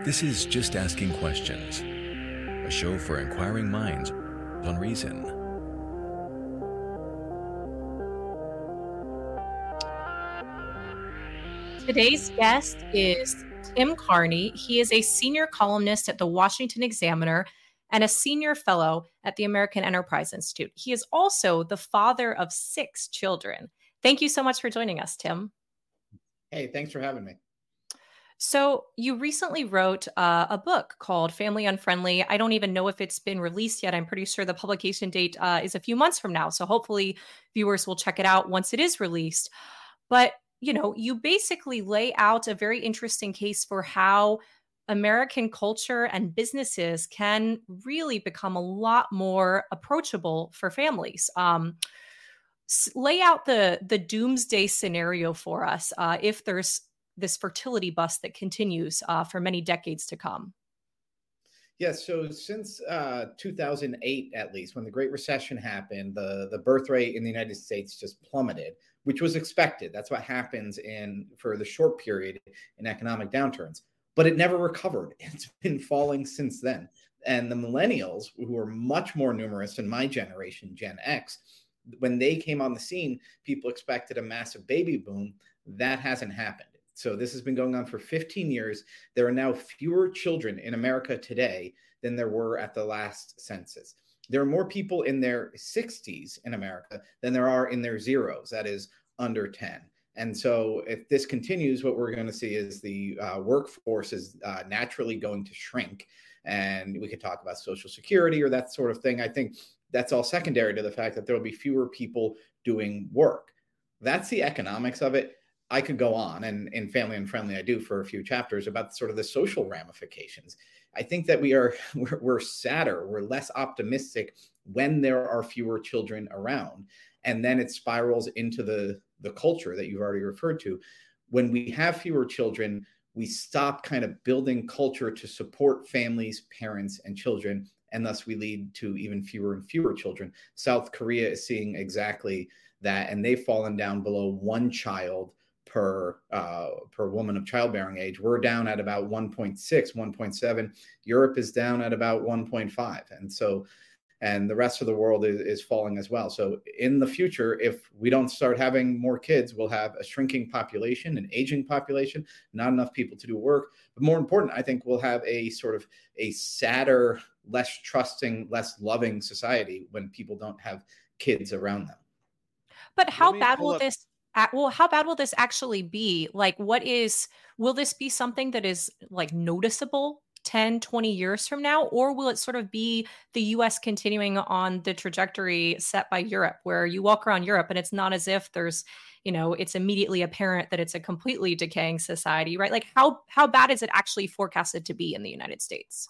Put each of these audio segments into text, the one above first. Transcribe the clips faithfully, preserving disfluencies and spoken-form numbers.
This is Just Asking Questions, a show for inquiring minds on reason. Today's guest is Tim Carney. He is a senior columnist at the Washington Examiner and a senior fellow at the American Enterprise Institute. He is also the father of six children. Thank you so much for joining us, Tim. Hey, thanks for having me. So you recently wrote uh, a book called Family Unfriendly. I don't even know if it's been released yet. I'm pretty sure the publication date uh, is a few months from now. So hopefully viewers will check it out once it is released. But, you know, you basically lay out a very interesting case for how American culture and businesses can really become a lot more approachable for families. Um, lay out the, the doomsday scenario for us uh, if there's this fertility bust that continues uh, for many decades to come. Yes. Yeah, so since uh, two thousand eight, at least, when the Great Recession happened, the, the birth rate in the United States just plummeted, which was expected. That's what happens in for the short period in economic downturns. But it never recovered. It's been falling since then. And the millennials, who are much more numerous than my generation, Gen X, when they came on the scene, people expected a massive baby boom. That hasn't happened. So this has been going on for fifteen years. There are now fewer children in America today than there were at the last census. There are more people in their sixties in America than there are in their zeros, that is under ten. And so if this continues, what we're going to see is the uh, workforce is uh, naturally going to shrink. And we could talk about Social Security or that sort of thing. I think that's all secondary to the fact that there will be fewer people doing work. That's the economics of it. I could go on, and in Family Unfriendly, I do for a few chapters about sort of the social ramifications. I think that we are we're, we're sadder, we're less optimistic when there are fewer children around, and then it spirals into the the culture that you've already referred to. When we have fewer children, we stop kind of building culture to support families, parents, and children, and thus we lead to even fewer and fewer children. South Korea is seeing exactly that, and they've fallen down below one child per uh, per woman of childbearing age. We're down at about one point six, one point seven. Europe is down at about one point five. And so, and the rest of the world is, is falling as well. So in the future, if we don't start having more kids, we'll have a shrinking population, an aging population, not enough people to do work. But more important, I think we'll have a sort of a sadder, less trusting, less loving society when people don't have kids around them. But how bad will this Well, how bad will this actually be? Like, what is, will this be something that is like noticeable ten, twenty years from now? Or will it sort of be the U S continuing on the trajectory set by Europe, where you walk around Europe and it's not as if there's, you know, it's immediately apparent that it's a completely decaying society, right? Like how, how bad is it actually forecasted to be in the United States?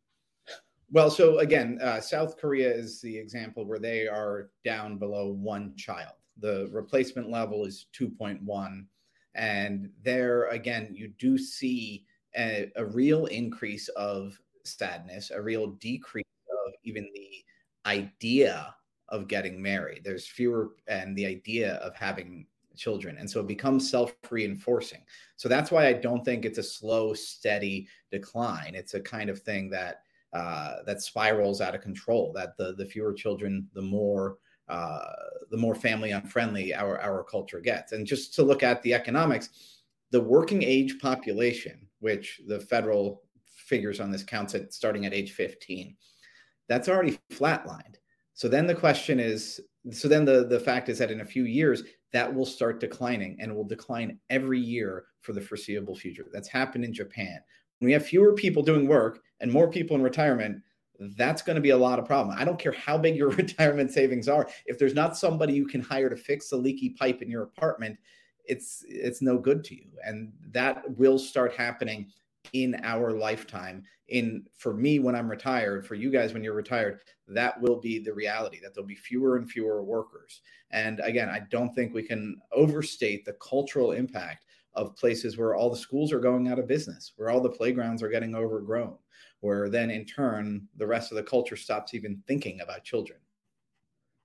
Well, so again, uh, South Korea is the example where they are down below one child. The replacement level is two point one. And there, again, you do see a, a real increase of sadness, a real decrease of even the idea of getting married. There's fewer, and the idea of having children. And so it becomes self-reinforcing. So that's why I don't think it's a slow, steady decline. It's a kind of thing that uh, that spirals out of control, that the, the fewer children, the more Uh, the more family unfriendly our, our culture gets. And just to look at the economics, the working age population, which the federal figures on this counts at starting at age fifteen, that's already flatlined. So then the question is, so then the, the fact is that in a few years, that will start declining and will decline every year for the foreseeable future. That's happened in Japan. When we have fewer people doing work and more people in retirement, that's going to be a lot of problem. I don't care how big your retirement savings are. If there's not somebody you can hire to fix the leaky pipe in your apartment, it's it's no good to you. And that will start happening in our lifetime. In for me, when I'm retired, for you guys, when you're retired, that will be the reality, that there'll be fewer and fewer workers. And again, I don't think we can overstate the cultural impact of places where all the schools are going out of business, where all the playgrounds are getting overgrown, where then in turn, the rest of the culture stops even thinking about children.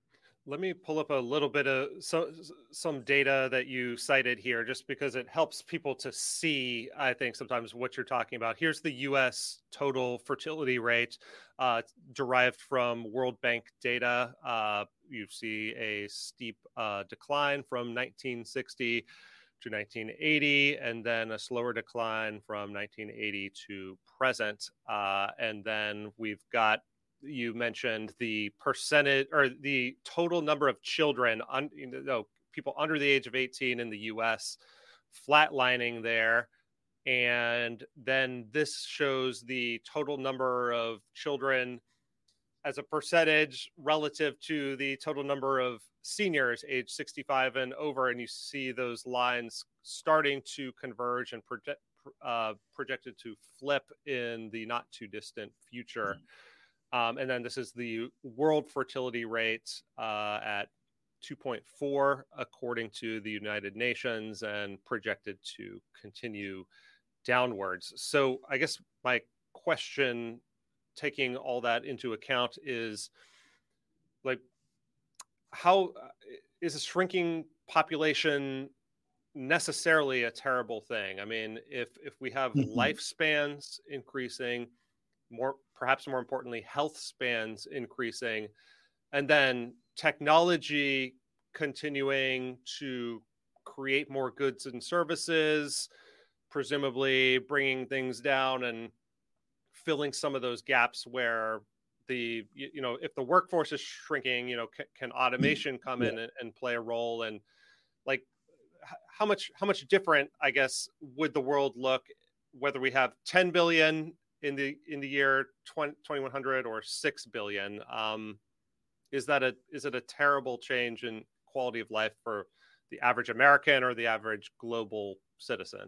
Let me pull up a little bit of so, some data that you cited here, just because it helps people to see, I think, sometimes what you're talking about. Here's the U S total fertility rate uh, derived from World Bank data. Uh, you see a steep uh, decline from nineteen sixty to nineteen eighty, and then a slower decline from nineteen eighty to present. Uh, and then we've got, you mentioned the percentage or the total number of children, un, you know, people under the age of eighteen in the U S flatlining there. And then this shows the total number of children as a percentage relative to the total number of seniors age sixty-five and over. And you see those lines starting to converge and project, uh, projected to flip in the not too distant future. Mm-hmm. Um, and then this is the world fertility rate uh, at two point four, according to the United Nations, and projected to continue downwards. So I guess my question, taking all that into account, is like, how is a shrinking population necessarily a terrible thing? I mean, if if we have mm-hmm. lifespans increasing, more perhaps more importantly, health spans increasing, and then technology continuing to create more goods and services, presumably bringing things down and filling some of those gaps where the, you know, if the workforce is shrinking, you know, can, can automation come yeah. in and, and play a role? And like, how much, how much different, I guess, would the world look whether we have ten billion in the in the year twenty-one hundred or six billion? Um, is that a is it a terrible change in quality of life for the average American or the average global citizen?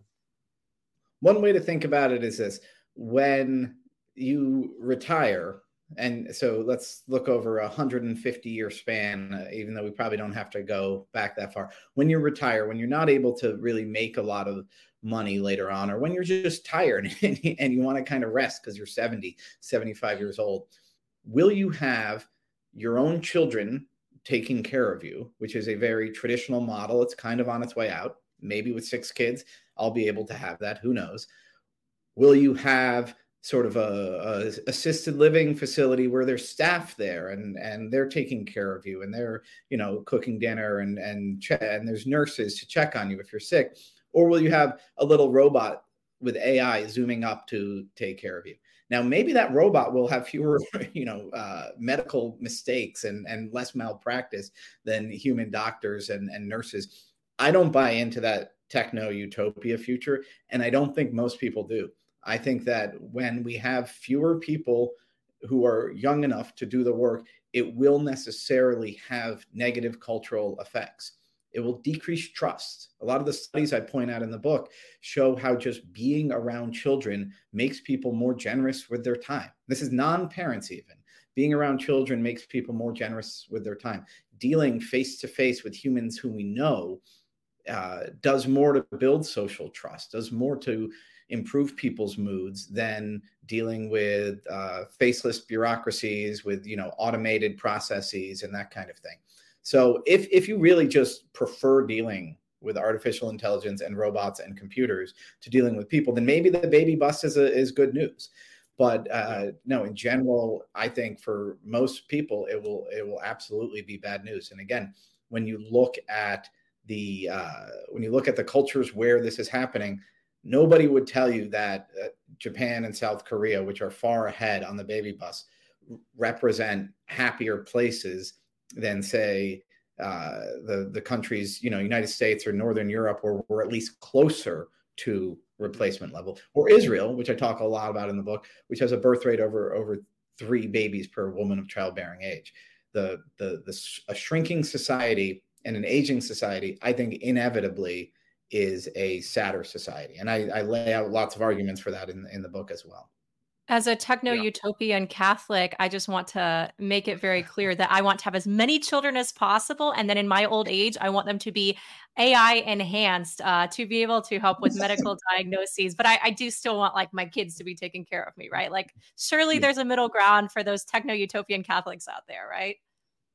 One way to think about it is this: when you retire, and so let's look over a one hundred fifty year span, uh, even though we probably don't have to go back that far. When you retire, when you're not able to really make a lot of money later on, or when you're just tired and, and you want to kind of rest because you're seventy, seventy-five years old, will you have your own children taking care of you, which is a very traditional model? It's kind of on its way out. Maybe with six kids, I'll be able to have that. Who knows? Will you have sort of a, a assisted living facility where there's staff there and, and they're taking care of you and they're, you know, cooking dinner and, and, ch- and there's nurses to check on you if you're sick? Or will you have a little robot with A I zooming up to take care of you? Now, maybe that robot will have fewer, you know, uh, medical mistakes and, and less malpractice than human doctors and, and nurses. I don't buy into that techno utopia future, and I don't think most people do. I think that when we have fewer people who are young enough to do the work, it will necessarily have negative cultural effects. It will decrease trust. A lot of the studies I point out in the book show how just being around children makes people more generous with their time. This is non-parents even. Being around children makes people more generous with their time. Dealing face-to-face with humans who we know uh, does more to build social trust, does more to improve people's moods than dealing with uh, faceless bureaucracies, with, you know, automated processes and that kind of thing. So if if you really just prefer dealing with artificial intelligence and robots and computers to dealing with people, then maybe the baby bust is a, is good news. But uh, no, in general, I think for most people, it will it will absolutely be bad news. And again, when you look at the uh, when you look at the cultures where this is happening, nobody would tell you that uh, Japan and South Korea, which are far ahead on the baby bus, represent happier places than, say, uh, the the countries, you know, United States or Northern Europe, where we're at least closer to replacement level, or Israel, which I talk a lot about in the book, which has a birth rate over over three babies per woman of childbearing age. The the the a shrinking society and an aging society, I think, inevitably is a sadder society, and I, I lay out lots of arguments for that in in the book as well. As a techno-utopian Catholic, I just want to make it very clear that I want to have as many children as possible. And then in my old age, I want them to be A I enhanced uh, to be able to help with medical diagnoses. But I, I do still want like my kids to be taking care of me, right? Like surely there's a middle ground for those techno-utopian Catholics out there, right?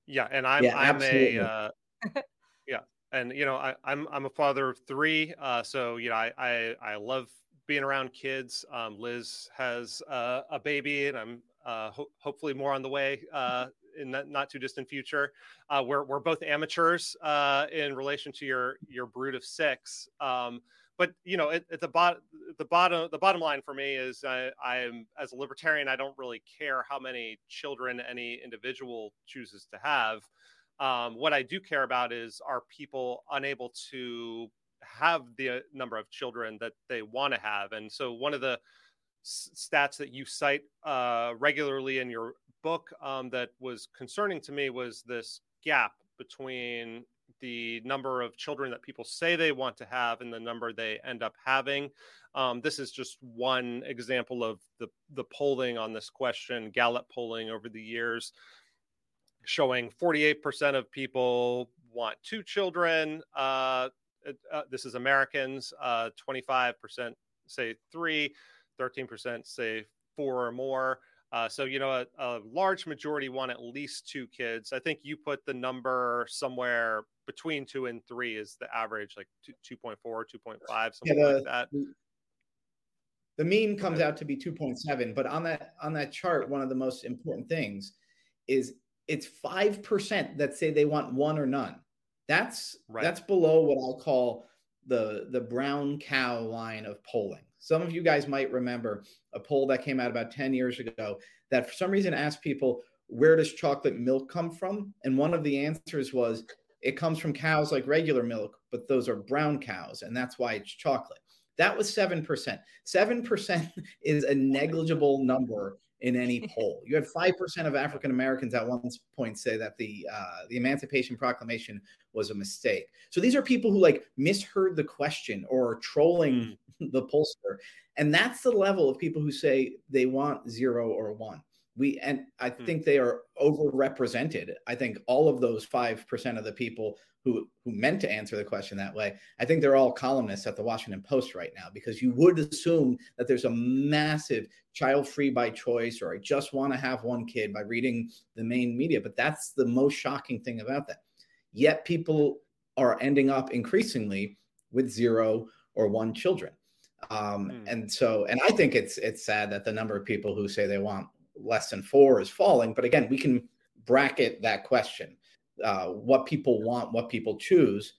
Yeah, and I'm Yeah, I'm a absolutely. uh, yeah, and you know I, I'm I'm a father of three, uh, so you know I I, I love being around kids. Um, Liz has uh, a baby, and I'm uh, ho- hopefully more on the way uh, in the not too distant future. Uh, we're we're both amateurs uh, in relation to your your brood of six. Um, but you know, at, at the bottom, the bottom, the bottom line for me is I, I'm as a libertarian, I don't really care how many children any individual chooses to have. Um, what I do care about is, are people unable to have the uh, number of children that they want to have? And so one of the s- stats that you cite uh, regularly in your book um, that was concerning to me was this gap between the number of children that people say they want to have and the number they end up having. Um, this is just one example of the, the polling on this question, Gallup polling over the years, showing forty-eight percent of people want two children. Uh, uh, this is Americans. Uh, twenty-five percent say three, thirteen percent say four or more. Uh, so, you know, a, a large majority want at least two kids. I think you put the number somewhere between two and three is the average, like two point four, two point five, Yeah, something like the that. the mean comes out to be two point seven, but on that on that chart, one of the most important things is it's five percent that say they want one or none. That's Right. that's below what I'll call the the brown cow line of polling. Some of you guys might remember a poll that came out about ten years ago that for some reason asked people, where does chocolate milk come from? And one of the answers was, it comes from cows like regular milk, but those are brown cows, and that's why it's chocolate. That was seven percent. seven percent is a negligible number in any poll. You had five percent of African Americans at one point say that the uh, the Emancipation Proclamation was a mistake. So these are people who like misheard the question or are trolling mm. the pollster. And that's the level of people who say they want zero or one. We and I mm. think they are overrepresented. I think all of those five percent of the people who who meant to answer the question that way, I think they're all columnists at the Washington Post right now, because you would assume that there's a massive child free by choice, or I just want to have one kid, by reading the main media. But that's the most shocking thing about that. Yet people are ending up increasingly with zero or one children. Um, mm. And so, and I think it's it's sad that the number of people who say they want less than four is falling. But again, we can bracket that question. Uh, what people want, what people choose.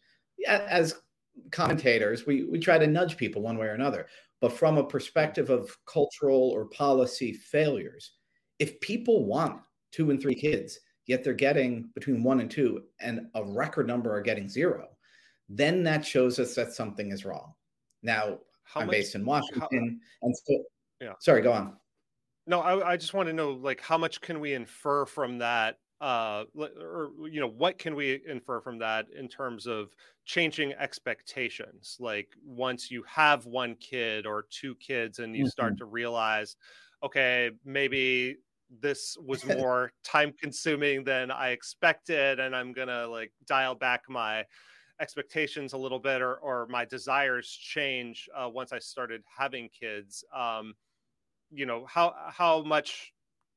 As commentators, we, we try to nudge people one way or another. But from a perspective of cultural or policy failures, if people want two and three kids, yet they're getting between one and two, and a record number are getting zero, then that shows us that something is wrong. Now, how I'm much, based in Washington. How, and so, yeah. Sorry, go on. No, I, I just want to know, like, how much can we infer from that? Uh, or, you know, what can we infer from that in terms of changing expectations? Like, once you have one kid or two kids and you mm-hmm. start to realize, okay, maybe this was more time consuming than I expected, and I'm going to like dial back my expectations a little bit, or, or my desires change uh, once I started having kids. Um, you know, how, how much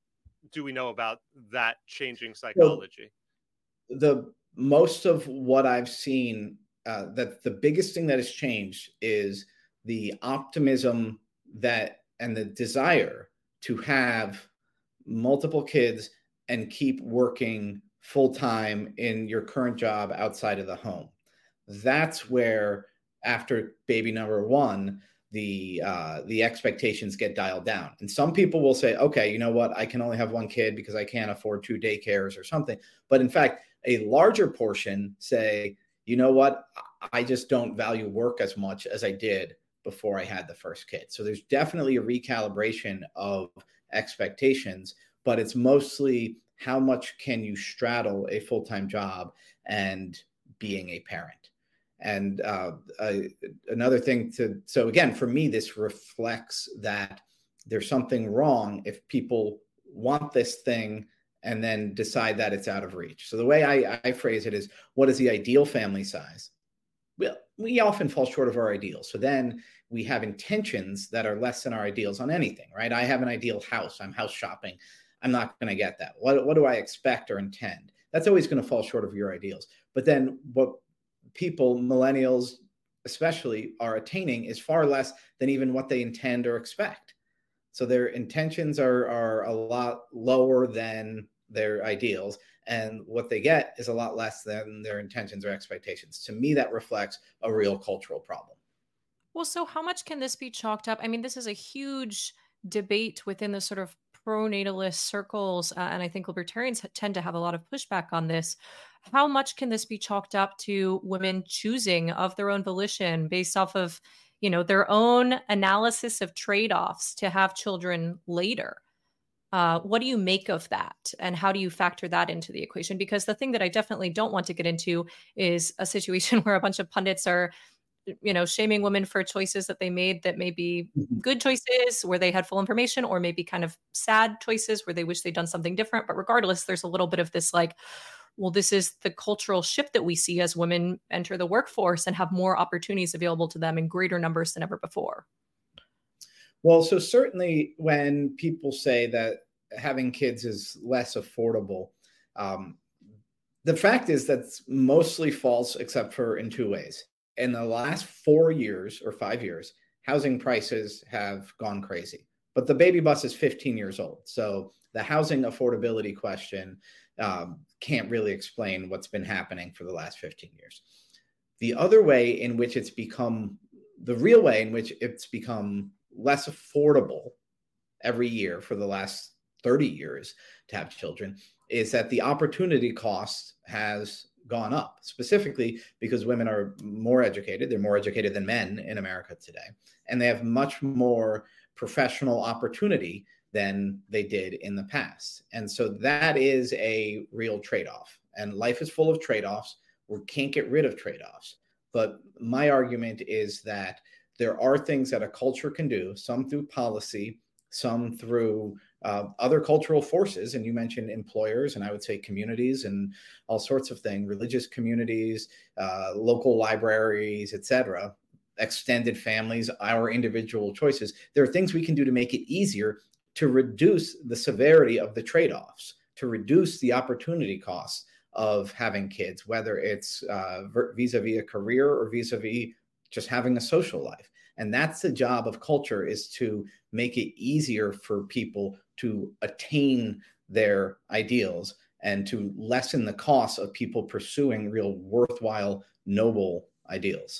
do we know about that changing psychology? So the most of what I've seen, uh, that the biggest thing that has changed is the optimism that and the desire to have multiple kids and keep working full time in your current job outside of the home. That's where, after baby number one, the uh, the expectations get dialed down. And some people will say, okay, you know what, I can only have one kid because I can't afford two daycares or something. But in fact, a larger portion say, you know what, I just don't value work as much as I did before I had the first kid. So there's definitely a recalibration of expectations, but it's mostly how much can you straddle a full-time job and being a parent. And uh, uh, another thing to, so again, for me, this reflects that there's something wrong if people want this thing and then decide that it's out of reach. So the way I, I phrase it is, what is the ideal family size? Well, we often fall short of our ideals. So then we have intentions that are less than our ideals on anything, right? I have an ideal house. I'm house shopping. I'm not going to get that. What, what do I expect or intend? That's always going to fall short of your ideals. But then what people, millennials especially, are attaining is far less than even what they intend or expect. So their intentions are, are a lot lower than their ideals, and what they get is a lot less than their intentions or expectations. To me, that reflects a real cultural problem. Well, so how much can this be chalked up? I mean, this is a huge debate within the sort of pro-natalist circles, uh, and I think libertarians tend to have a lot of pushback on this. How much can this be chalked up to women choosing of their own volition based off of, you know, their own analysis of trade-offs to have children later? Uh, what do you make of that? And how do you factor that into the equation? Because the thing that I definitely don't want to get into is a situation where a bunch of pundits are, you know, shaming women for choices that they made that may be good choices where they had full information, or maybe kind of sad choices where they wish they'd done something different. But regardless, there's a little bit of this like, well, this is the cultural shift that we see as women enter the workforce and have more opportunities available to them in greater numbers than ever before. Well, so certainly when people say that having kids is less affordable, um, the fact is that's mostly false, except for in two ways. In the last four years or five years, housing prices have gone crazy. But the baby bus is fifteen years old. So the housing affordability question um, can't really explain what's been happening for the last fifteen years. The other way in which it's become, the real way in which it's become less affordable every year for the last thirty years to have children, is that the opportunity cost has gone up, specifically because women are more educated. They're more educated than men in America today, and they have much more professional opportunity than they did in the past. And so that is a real trade-off, and life is full of trade-offs. We can't get rid of trade-offs. But my argument is that there are things that a culture can do, some through policy, some through uh, other cultural forces. And you mentioned employers, and I would say communities and all sorts of things, religious communities, uh, local libraries, et cetera, extended families, our individual choices. There are things we can do to make it easier to reduce the severity of the trade-offs, to reduce the opportunity costs of having kids, whether it's uh, vis-a-vis a career or vis-a-vis just having a social life. And that's the job of culture, is to make it easier for people to attain their ideals and to lessen the cost of people pursuing real worthwhile, noble ideals.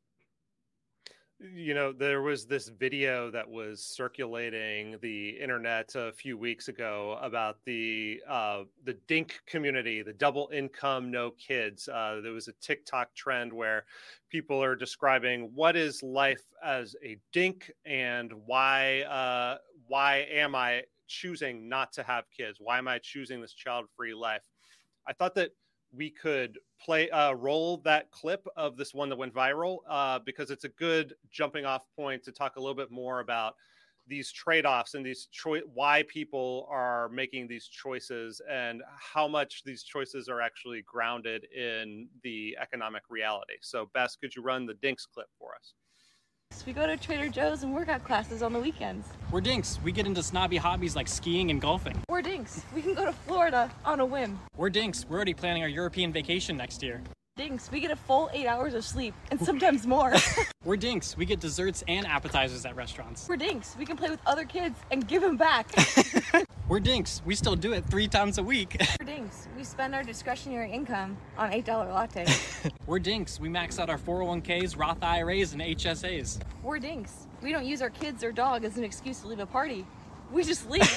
You know, there was this video that was circulating the internet a few weeks ago about the uh, the DINK community, the double income, no kids. Uh, there was a TikTok trend where people are describing what is life as a DINK and why uh, why am I choosing not to have kids? Why am I choosing this child-free life? I thought that we could play uh, roll that clip of this one that went viral uh, because it's a good jumping off point to talk a little bit more about these trade-offs and these choi- why people are making these choices and how much these choices are actually grounded in the economic reality. So Bess, could you run the Dinks clip for us? We go to Trader Joe's and workout classes on the weekends. We're Dinks. We get into snobby hobbies like skiing and golfing. We're Dinks. We can go to Florida on a whim. We're Dinks. We're already planning our European vacation next year. Dinks. We get a full eight hours of sleep and sometimes more. We're Dinks. We get desserts and appetizers at restaurants. We're Dinks. We can play with other kids and give them back. We're Dinks. We still do it three times a week. We're Dinks. We spend our discretionary income on eight dollar lattes. We're Dinks. We max out our four oh one k's, Roth I R As, and H S As. We're Dinks. We don't use our kids or dog as an excuse to leave a party. We just leave.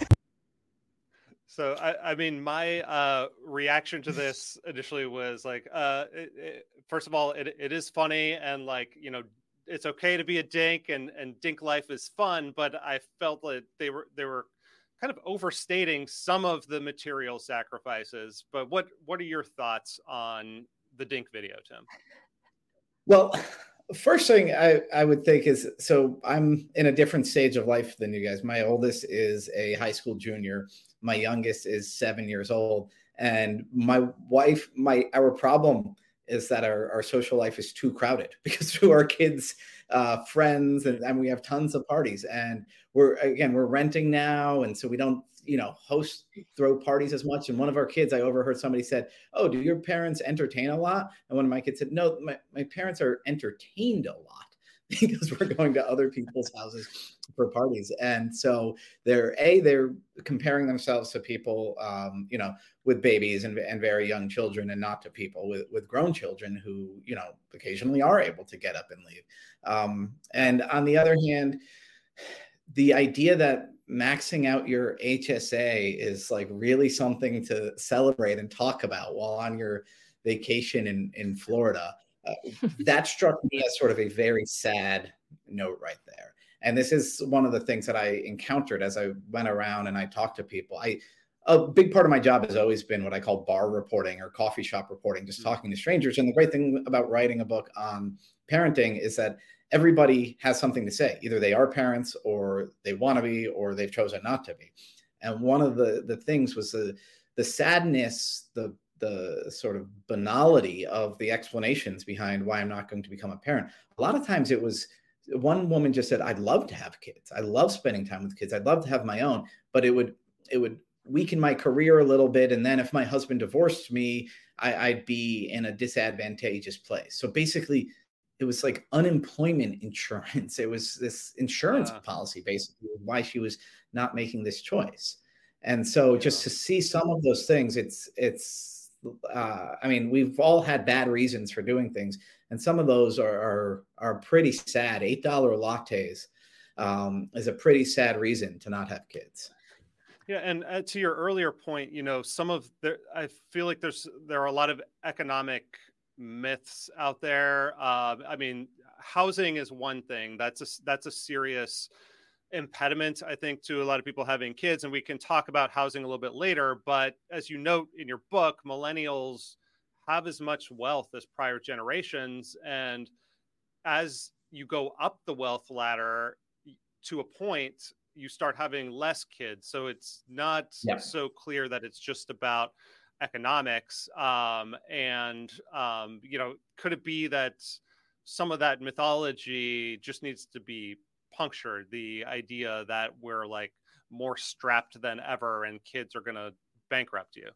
So, I, I mean, my uh, reaction to this initially was like, uh, it, it, first of all, it, it is funny and like, you know, it's okay to be a dink and, and dink life is fun. But I felt that they were they were kind of overstating some of the material sacrifices. But what what are your thoughts on the dink video, Tim? Well, first thing I, I would think is, so I'm in a different stage of life than you guys. My oldest is a high school junior. My youngest is seven years old. And my wife, my our problem is that our, our social life is too crowded because through our kids' uh, friends, and, and we have tons of parties. And we're, again, we're renting now. And so we don't, you know, host, throw parties as much. And one of our kids, I overheard somebody said, oh, do your parents entertain a lot? And one of my kids said, no, my, my parents are entertained a lot because we're going to other people's houses for parties. And so they're, A, they're comparing themselves to people, um, you know, with babies and, and very young children, and not to people with, with grown children who, you know, occasionally are able to get up and leave. Um, and on the other hand, the idea that maxing out your H S A is like really something to celebrate and talk about while on your vacation in, in Florida, uh, that struck me as sort of a very sad note right there. And this is one of the things that I encountered as I went around and I talked to people. I, a big part of my job has always been what I call bar reporting or coffee shop reporting, just talking to strangers. And the great thing about writing a book on parenting is that everybody has something to say. Either they are parents, or they want to be, or they've chosen not to be. And one of the, the things was the, the sadness, the, the sort of banality of the explanations behind why I'm not going to become a parent. A lot of times it was, one woman just said, I'd love to have kids. I love spending time with kids. I'd love to have my own, but it would, it would weaken my career a little bit. And then if my husband divorced me, I, I'd be in a disadvantageous place. So basically it was like unemployment insurance. It was this insurance uh, policy, basically, why she was not making this choice. And so yeah. just to see some of those things, it's, it's, uh, I mean, we've all had bad reasons for doing things. And some of those are are, are pretty sad. eight dollar lattes um, is a pretty sad reason to not have kids. Yeah, and uh, to your earlier point, you know, some of the, I feel like there's there are a lot of economic myths out there. Uh, I mean, housing is one thing. That's a that's a serious impediment, I think, to a lot of people having kids, and we can talk about housing a little bit later. But as you note in your book, millennials have as much wealth as prior generations. And as you go up the wealth ladder to a point, you start having less kids. So it's not yeah. so clear that it's just about economics. Um, and, um, you know, could it be that some of that mythology just needs to be punctured? The idea that we're like more strapped than ever and kids are going to bankrupt you.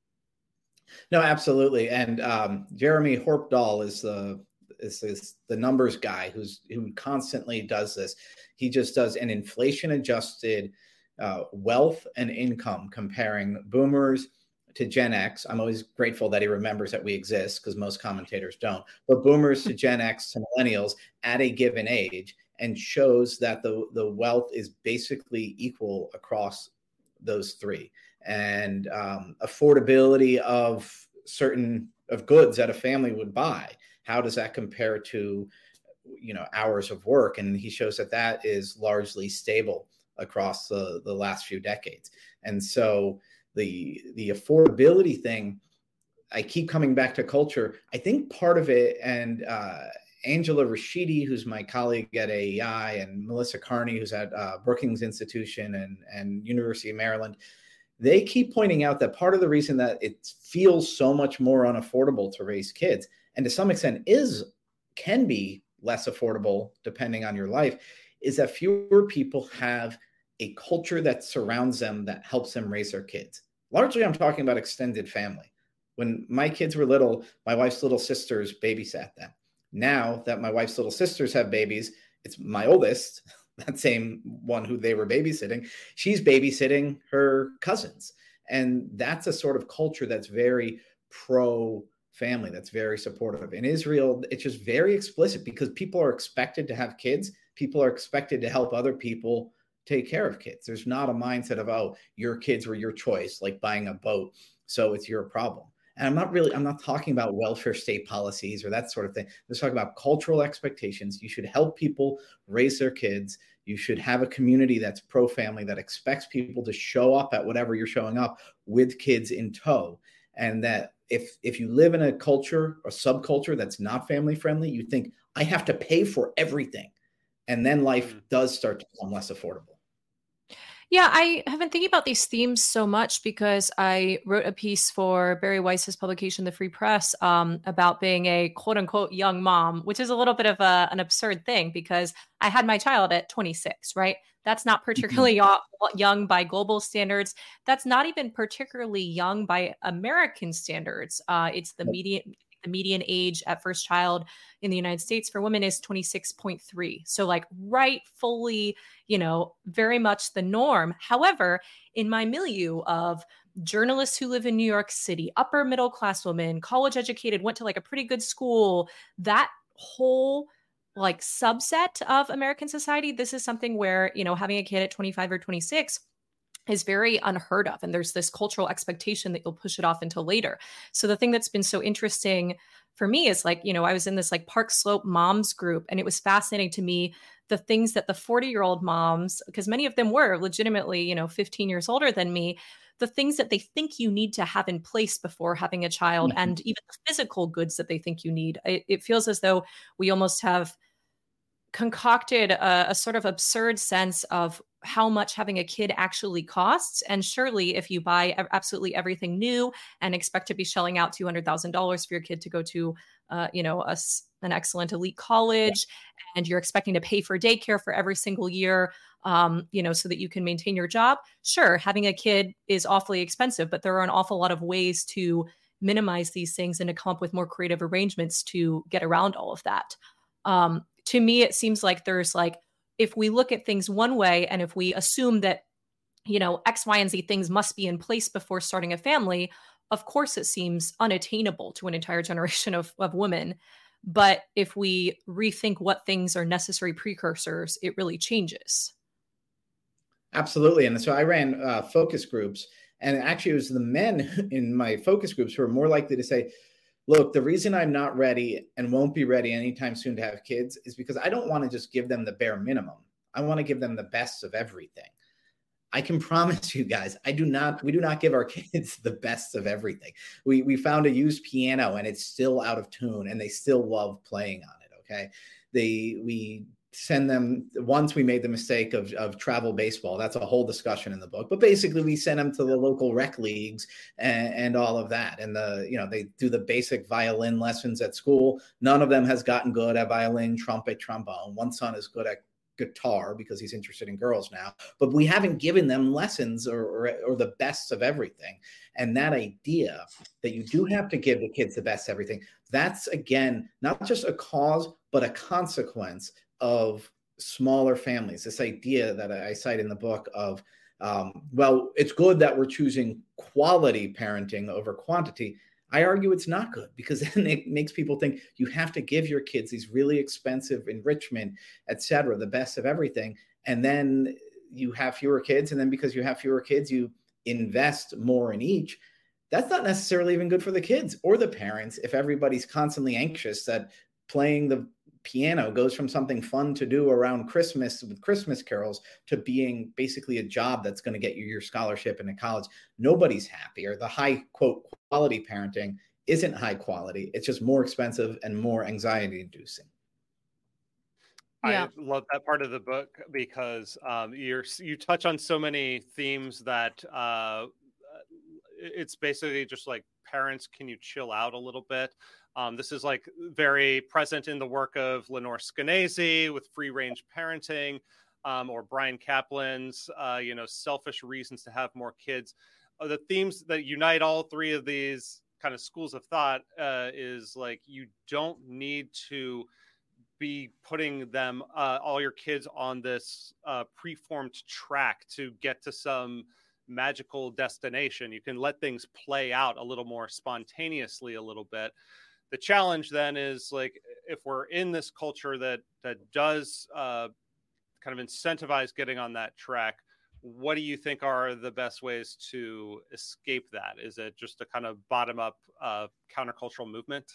No, absolutely. And um, Jeremy Horpdahl is the is, is the numbers guy who's who constantly does this. He just does an inflation adjusted uh, wealth and income comparing boomers to Gen X. I'm always grateful that he remembers that we exist because most commentators don't. But boomers to Gen X to millennials at a given age, and shows that the the wealth is basically equal across those three. And um, affordability of certain of goods that a family would buy. How does that compare to, you know, hours of work? And he shows that that is largely stable across the, the last few decades. And so the the affordability thing, I keep coming back to culture. I think part of it, and uh, Angela Rashidi, who's my colleague at A E I, and Melissa Carney, who's at uh, Brookings Institution and, and University of Maryland, they keep pointing out that part of the reason that it feels so much more unaffordable to raise kids, and to some extent is can be less affordable depending on your life, is that fewer people have a culture that surrounds them that helps them raise their kids. Largely, I'm talking about extended family. When my kids were little, my wife's little sisters babysat them. Now that my wife's little sisters have babies, it's my oldest, that same one who they were babysitting, she's babysitting her cousins. And that's a sort of culture that's very pro-family, that's very supportive. In Israel, it's just very explicit because people are expected to have kids. People are expected to help other people take care of kids. There's not a mindset of, oh, your kids were your choice, like buying a boat, so it's your problem. And I'm not really, I'm not talking about welfare state policies or that sort of thing. I'm just talking about cultural expectations. You should help people raise their kids. You should have a community that's pro-family, that expects people to show up at whatever you're showing up with kids in tow. And that if if you live in a culture or subculture that's not family friendly, you think, I have to pay for everything. And then life does start to become less affordable. Yeah, I have been thinking about these themes so much because I wrote a piece for Barry Weiss's publication, The Free Press, um, about being a quote unquote young mom, which is a little bit of a, an absurd thing because I had my child at twenty-six, right? That's not particularly yo- young by global standards. That's not even particularly young by American standards. Uh, it's the median the median age at first child in the United States for women is twenty-six point three. So like rightfully, you know, very much the norm. However, in my milieu of journalists who live in New York City, upper middle class women, college educated, went to like a pretty good school, that whole like subset of American society, this is something where, you know, having a kid at twenty-five or twenty-six is very unheard of. And there's this cultural expectation that you'll push it off until later. So the thing that's been so interesting for me is like, you know, I was in this like Park Slope moms group, and it was fascinating to me the things that the forty year old moms, because many of them were legitimately, you know, fifteen years older than me, the things that they think you need to have in place before having a child, mm-hmm. and even the physical goods that they think you need. It, it feels as though we almost have concocted a, a sort of absurd sense of how much having a kid actually costs. And surely if you buy absolutely everything new and expect to be shelling out two hundred thousand dollars for your kid to go to, uh, you know, a, an excellent elite college, yeah. and you're expecting to pay for daycare for every single year, um, you know, so that you can maintain your job. Sure, having a kid is awfully expensive, but there are an awful lot of ways to minimize these things and to come up with more creative arrangements to get around all of that. Um, to me, it seems like there's like, if we look at things one way and if we assume that, you know, X, Y, and Z things must be in place before starting a family, of course it seems unattainable to an entire generation of, of women. But if we rethink what things are necessary precursors, it really changes. Absolutely. And so I ran uh, focus groups, and actually it was the men in my focus groups who are more likely to say, look, the reason I'm not ready and won't be ready anytime soon to have kids is because I don't want to just give them the bare minimum. I want to give them the best of everything. I can promise you guys, I do not, we do not give our kids the best of everything. We we found a used piano and it's still out of tune and they still love playing on it. Okay. They, we send them, once we made the mistake of, of travel baseball. That's a whole discussion in the book, but basically we send them to the local rec leagues and, and all of that. And the, you know, they do the basic violin lessons at school. None of them has gotten good at violin, trumpet, trombone. One son is good at guitar because he's interested in girls now, but we haven't given them lessons or, or, or the best of everything. And that idea that you do have to give the kids the best of everything, that's again, not just a cause, but a consequence of smaller families. This idea that I cite in the book of, um, well, it's good that we're choosing quality parenting over quantity. I argue it's not good, because then it makes people think you have to give your kids these really expensive enrichment, et cetera, the best of everything. And then you have fewer kids. And then because you have fewer kids, you invest more in each. That's not necessarily even good for the kids or the parents if everybody's constantly anxious that playing the piano goes from something fun to do around Christmas with Christmas carols to being basically a job that's going to get you your scholarship into college. Nobody's happy, or the high quote quality parenting isn't high quality. It's just more expensive and more anxiety inducing. Yeah. I love that part of the book because um, you're, you touch on so many themes that uh, it's basically just like, parents, can you chill out a little bit? Um, this is like very present in the work of Lenore Skenazy with free range parenting, um, or Brian Kaplan's, uh, you know, selfish reasons to have more kids. Uh, the themes that unite all three of these kind of schools of thought uh, is like, you don't need to be putting them, uh, all your kids on this uh, preformed track to get to some magical destination. You can let things play out a little more spontaneously a little bit. The challenge then is like, if we're in this culture that that does uh, kind of incentivize getting on that track, what do you think are the best ways to escape that? Is it just a kind of bottom up uh, countercultural movement?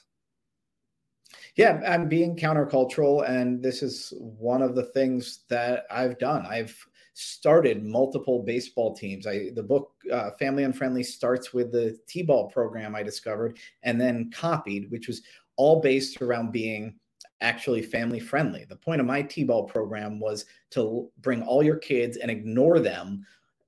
Yeah, I'm being countercultural, and this is one of the things that I've done. I've started multiple baseball teams. I the book uh, Family Unfriendly starts with the T-ball program I discovered and then copied, which was all based around being actually family friendly. The point of my T-ball program was to bring all your kids and ignore them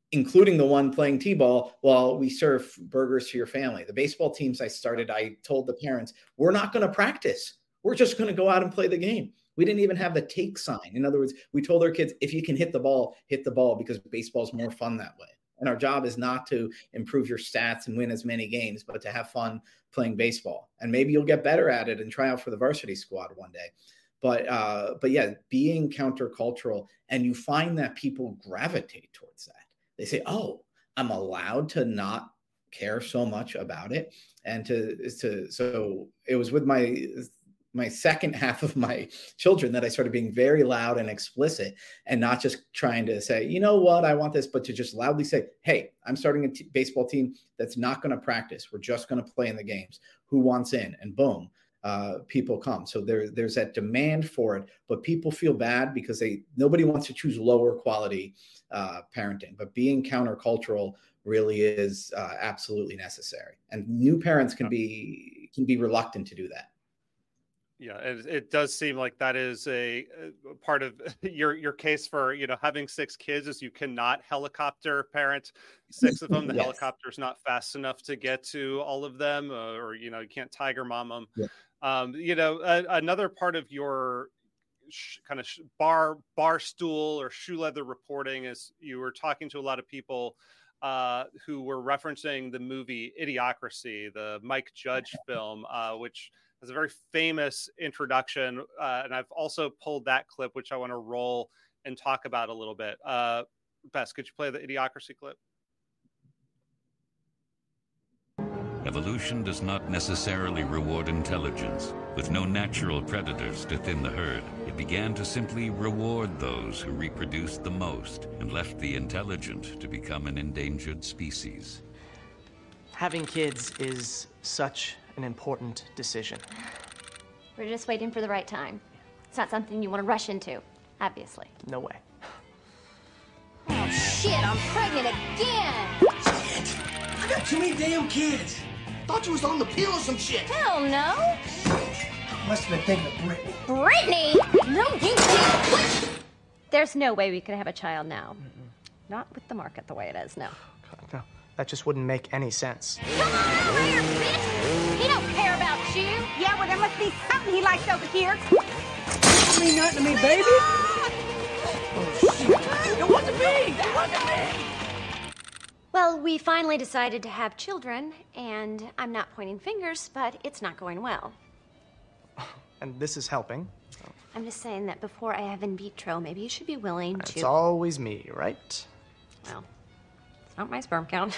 including the one playing t-ball while we serve burgers to your family. The baseball teams I started, I told the parents, we're not going to practice. We're just going to go out and play the game. We didn't even have the take sign. In other words, we told our kids, if you can hit the ball, hit the ball, because baseball is more fun that way. And our job is not to improve your stats and win as many games, but to have fun playing baseball. And maybe you'll get better at it and try out for the varsity squad one day. But uh, but yeah, being countercultural, and you find that people gravitate towards that. They say, oh, I'm allowed to not care so much about it. And to, to so it was with my my second half of my children that I started being very loud and explicit, and not just trying to say, you know what, I want this, but to just loudly say, hey, I'm starting a t- baseball team that's not going to practice. We're just going to play in the games. Who wants in? And boom, uh, people come. So there, there's that demand for it, but people feel bad because they nobody wants to choose lower quality uh, parenting. But being countercultural really is uh, absolutely necessary. And new parents can be can be reluctant to do that. Yeah, it, it does seem like that is a, a part of your your case for, you know, having six kids is you cannot helicopter parent six of them. The Yes. helicopter's not fast enough to get to all of them, uh, or, you know, you can't tiger mom them. Yeah. Um, you know, a, another part of your sh- kind of sh- bar bar stool or shoe leather reporting is you were talking to a lot of people uh, who were referencing the movie Idiocracy, the Mike Judge film, uh, which has a very famous introduction. Uh, and I've also pulled that clip, which I want to roll and talk about a little bit. Uh, Bess, could you play the Idiocracy clip? Evolution does not necessarily reward intelligence. With no natural predators to thin the herd, it began to simply reward those who reproduced the most and left the intelligent to become an endangered species. Having kids is such an important decision. We're just waiting for the right time. It's not something you want to rush into, obviously. No way. Oh shit, I'm pregnant again! I got too many damn kids. Thought you was on the pill or some shit. Hell no! Must have been thinking of Brittany. Brittany? No, you didn't! There's no way we could have a child now. Mm-mm. Not with the market the way it is, no. God, no. That just wouldn't make any sense. Come on over here, bitch! He don't care about you! Yeah, well, there must be something he likes over here. You mean nothing to me, baby? Oh, shit. It wasn't me! It wasn't me! Well, we finally decided to have children, and I'm not pointing fingers, but it's not going well. And this is helping. I'm just saying that before I have in vitro, maybe you should be willing It's to... It's always me, right? Well, it's not my sperm count.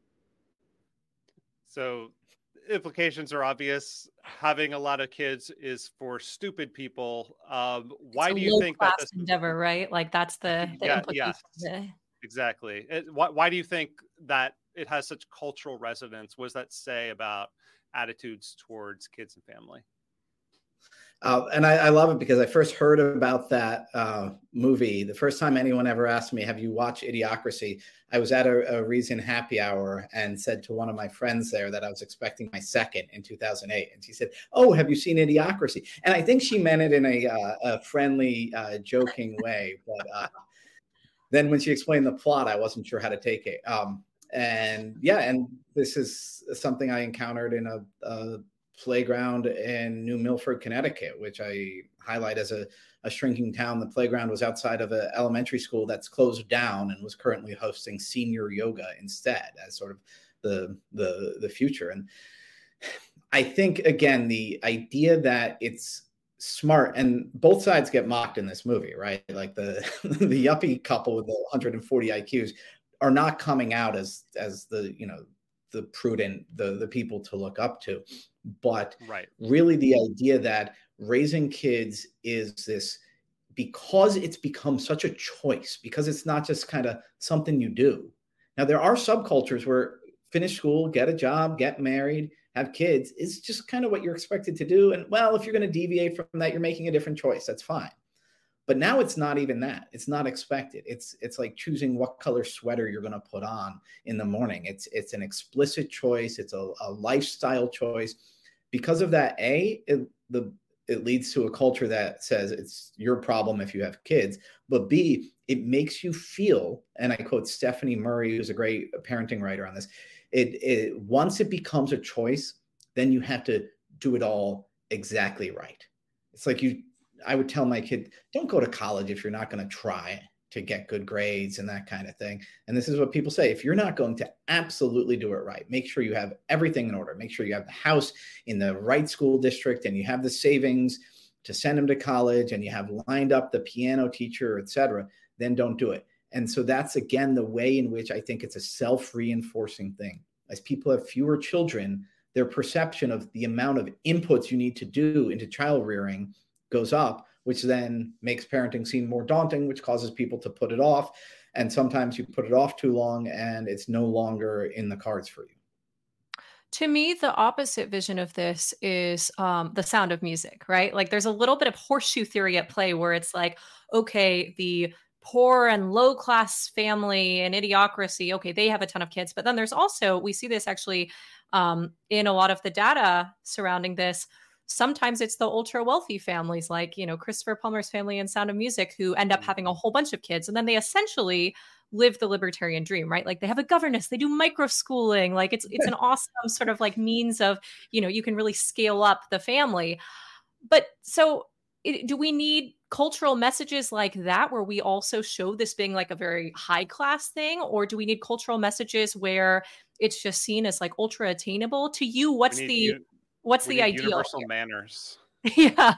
So implications are obvious. Having a lot of kids is for stupid people. Um, why it's a do you think that this endeavor, right? Like that's the, the yeah, implication. Yeah. Exactly. It, why, why do you think that it has such cultural resonance? What does that say about attitudes towards kids and family? Uh, and I, I love it because I first heard about that uh, movie. The first time anyone ever asked me, have you watched Idiocracy? I was at a, a Reason happy hour and said to one of my friends there that I was expecting my second in two thousand eight. And she said, oh, have you seen Idiocracy? And I think she meant it in a, uh, a friendly, uh, joking way. But uh, then when she explained the plot, I wasn't sure how to take it. Um, and yeah, and this is something I encountered in a, a playground in New Milford, Connecticut, which I highlight as a, a shrinking town. The playground was outside of an elementary school that's closed down and was currently hosting senior yoga instead as sort of the, the, the future. And I think, again, the idea that it's smart, and both sides get mocked in this movie, right? Like the the yuppie couple with the one hundred forty I Qs are not coming out as as the, you know, the prudent, the the people to look up to. But right. really the idea that raising kids is this, because it's become such a choice, because it's not just kind of something you do. Now, there are subcultures where finish school, get a job, get married, have kids is just kind of what you're expected to do. And well, if you're going to deviate from that, you're making a different choice. That's fine. But now it's not even that. It's not expected. It's it's like choosing what color sweater you're going to put on in the morning. It's it's an explicit choice. It's a, a lifestyle choice. Because of that, A, it, the it leads to a culture that says it's your problem if you have kids. But B, it makes you feel, and I quote Stephanie Murray, who's a great parenting writer on this, it, it once it becomes a choice, then you have to do it all exactly right. It's like you, I would tell my kid, don't go to college if you're not going to try to get good grades and that kind of thing. And this is what people say. If you're not going to absolutely do it right, make sure you have everything in order. Make sure you have the house in the right school district and you have the savings to send them to college and you have lined up the piano teacher, et cetera, then don't do it. And so that's, again, the way in which I think it's a self-reinforcing thing. As people have fewer children, their perception of the amount of inputs you need to do into child rearing goes up, which then makes parenting seem more daunting, which causes people to put it off. And sometimes you put it off too long and it's no longer in the cards for you. To me, the opposite vision of this is um, The Sound of Music, right? Like there's a little bit of horseshoe theory at play where it's like, okay, the poor and low class family and idiocracy, okay, they have a ton of kids. But then there's also, we see this actually um, in a lot of the data surrounding this. Sometimes it's the ultra wealthy families like, you know, Christopher Plummer's family in Sound of Music who end up having a whole bunch of kids. And then they essentially live the libertarian dream, right? Like they have a governess, they do micro schooling. Like it's, it's an awesome sort of like means of, you know, you can really scale up the family. But so it, do we need cultural messages like that where we also show this being like a very high class thing? Or do we need cultural messages where it's just seen as like ultra attainable to you? What's the... You- What's we the need ideal? Universal here? manners. Yeah.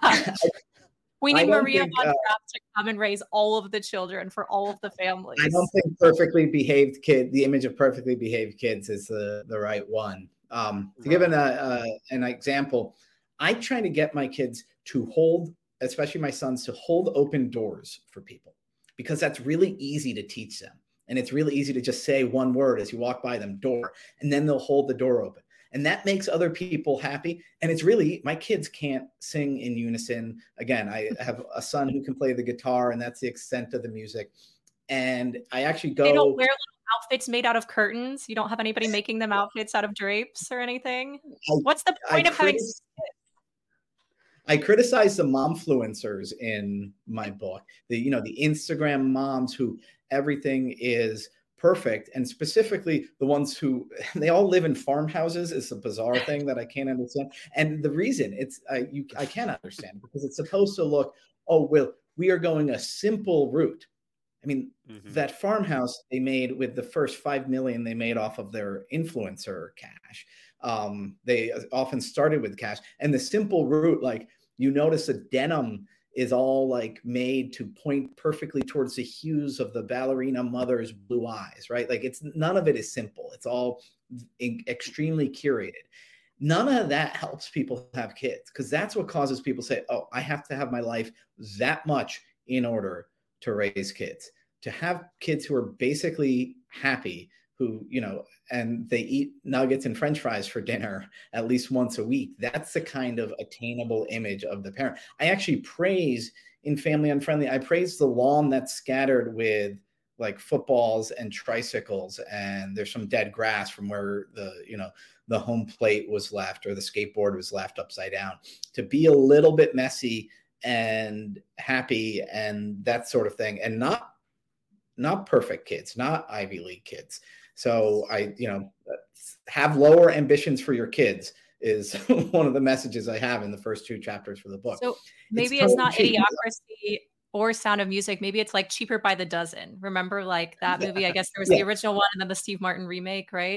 We need Maria think, von uh, Trapp to come and raise all of the children for all of the families. I don't think perfectly behaved kid, the image of perfectly behaved kids is the, the right one. Um, to give an, uh, an example, I try to get my kids to hold, especially my sons, to hold open doors for people, because that's really easy to teach them. And it's really easy to just say one word as you walk by them, door, and then they'll hold the door open. And that makes other people happy. And it's really, my kids can't sing in unison. Again, I have a son who can play the guitar, and that's the extent of the music. And I actually go. They don't wear little outfits made out of curtains. You don't have anybody making them outfits out of drapes or anything. I, What's the point I of having? I criticize the momfluencers in my book. The, you know, the Instagram moms who everything is perfect, and specifically the ones who they all live in farmhouses is a bizarre thing that I can't understand. And the reason it's I you I can't understand because it's supposed to look, oh well, we are going a simple route. I mean, mm-hmm. that farmhouse they made with the first five million they made off of their influencer cash. Um, they often started with cash, and the simple route, like you notice a denim is all like made to point perfectly towards the hues of the ballerina mother's blue eyes, right? Like it's none of it is simple. It's all in, extremely curated. None of that helps people have kids because that's what causes people to say, oh, I have to have my life that much in order to raise kids. To have kids who are basically happy, who, you know, and they eat nuggets and French fries for dinner at least once a week. That's the kind of attainable image of the parent. I actually praise in Family Unfriendly, I praise the lawn that's scattered with like footballs and tricycles, and there's some dead grass from where the, you know, the home plate was left or the skateboard was left upside down. To be a little bit messy and happy and that sort of thing, and not not perfect kids, not Ivy League kids. So I, you know, have lower ambitions for your kids is one of the messages I have in the first two chapters for the book. So maybe it's, it's not cheap. Idiocracy or Sound of Music. Maybe it's like Cheaper by the Dozen. Remember like that movie? Yeah. I guess there was yeah. the original one and then the Steve Martin remake, right?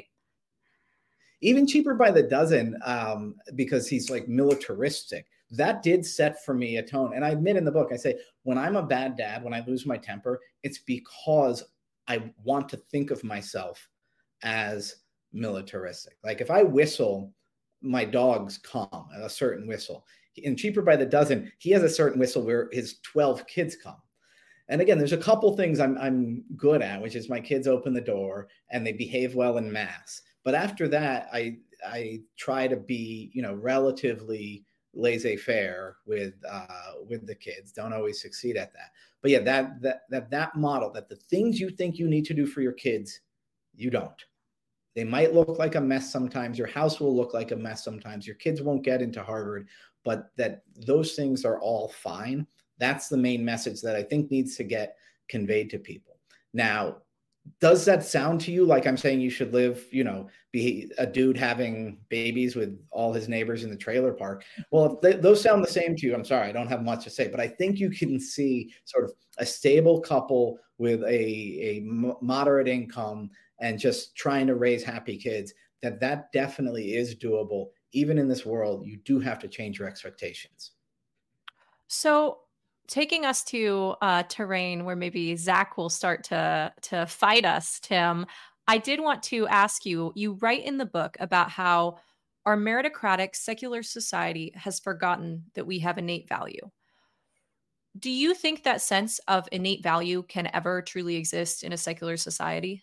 Even Cheaper by the Dozen, um, because he's like militaristic. That did set for me a tone. And I admit in the book, I say, when I'm a bad dad, when I lose my temper, it's because I want to think of myself as militaristic. Like if I whistle, my dogs calm at a certain whistle. In Cheaper by the Dozen, he has a certain whistle where his twelve kids come. And again, there's a couple things I'm I'm good at, which is my kids open the door and they behave well in mass. But after that, I I try to be, you know, relatively laissez-faire with uh, with the kids. Don't always succeed at that. But yeah, that that that that model, that the things you think you need to do for your kids, you don't. They might look like a mess sometimes. Your house will look like a mess sometimes. Your kids won't get into Harvard, but that those things are all fine. That's the main message that I think needs to get conveyed to people. Now, does that sound to you like I'm saying you should live, you know, be a dude having babies with all his neighbors in the trailer park? Well, if they, those sound the same to you, I'm sorry, I don't have much to say, but I think you can see sort of a stable couple with a, a moderate income and just trying to raise happy kids, that that definitely is doable. Even in this world, you do have to change your expectations. So taking us to uh, terrain where maybe Zach will start to, to fight us, Tim, I did want to ask you, you write in the book about how our meritocratic secular society has forgotten that we have innate value. Do you think that sense of innate value can ever truly exist in a secular society?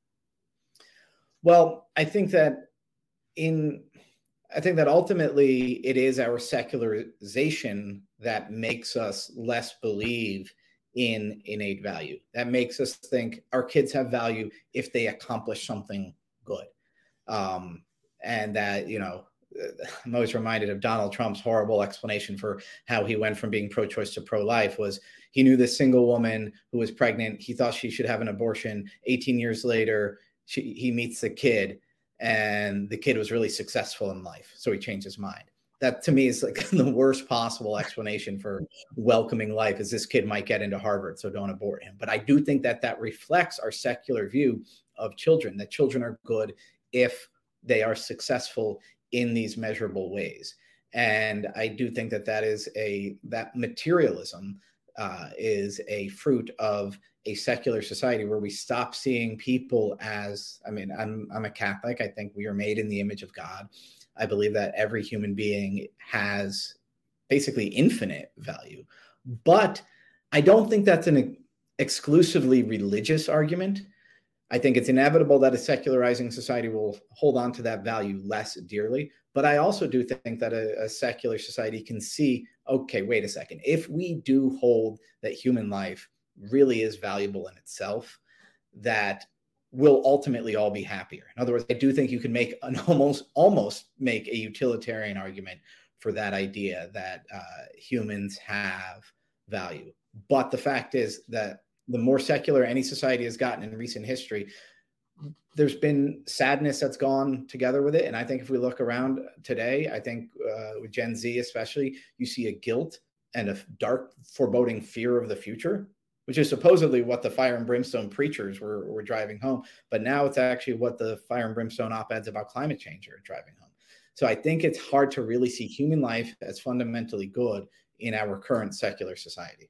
Well, I think that in... I think that ultimately it is our secularization that makes us less believe in innate value. That makes us think our kids have value if they accomplish something good. Um, and that, you know, I'm always reminded of Donald Trump's horrible explanation for how he went from being pro-choice to pro-life was he knew this single woman who was pregnant. He thought she should have an abortion. eighteen years later, she, he meets the kid. And the kid was really successful in life. So he changed his mind. That to me is like the worst possible explanation for welcoming life is this kid might get into Harvard, so don't abort him. But I do think that that reflects our secular view of children, that children are good if they are successful in these measurable ways. And I do think that that is a, that materialism uh, is a fruit of a secular society where we stop seeing people as, I mean, I'm, I'm a Catholic. I think we are made in the image of God. I believe that every human being has basically infinite value, but I don't think that's an exclusively religious argument. I think it's inevitable that a secularizing society will hold on to that value less dearly. But I also do think that a, a secular society can see, okay, wait a second. If we do hold that human life really is valuable in itself, that we'll ultimately all be happier. In other words, I do think you can make an almost almost make a utilitarian argument for that idea that uh, humans have value. But the fact is that the more secular any society has gotten in recent history, there's been sadness that's gone together with it. And I think if we look around today, I think uh, with Gen Z especially, you see a guilt and a dark foreboding fear of the future, which is supposedly what the fire and brimstone preachers were, were driving home. But now it's actually what the fire and brimstone op-eds about climate change are driving home. So I think it's hard to really see human life as fundamentally good in our current secular society.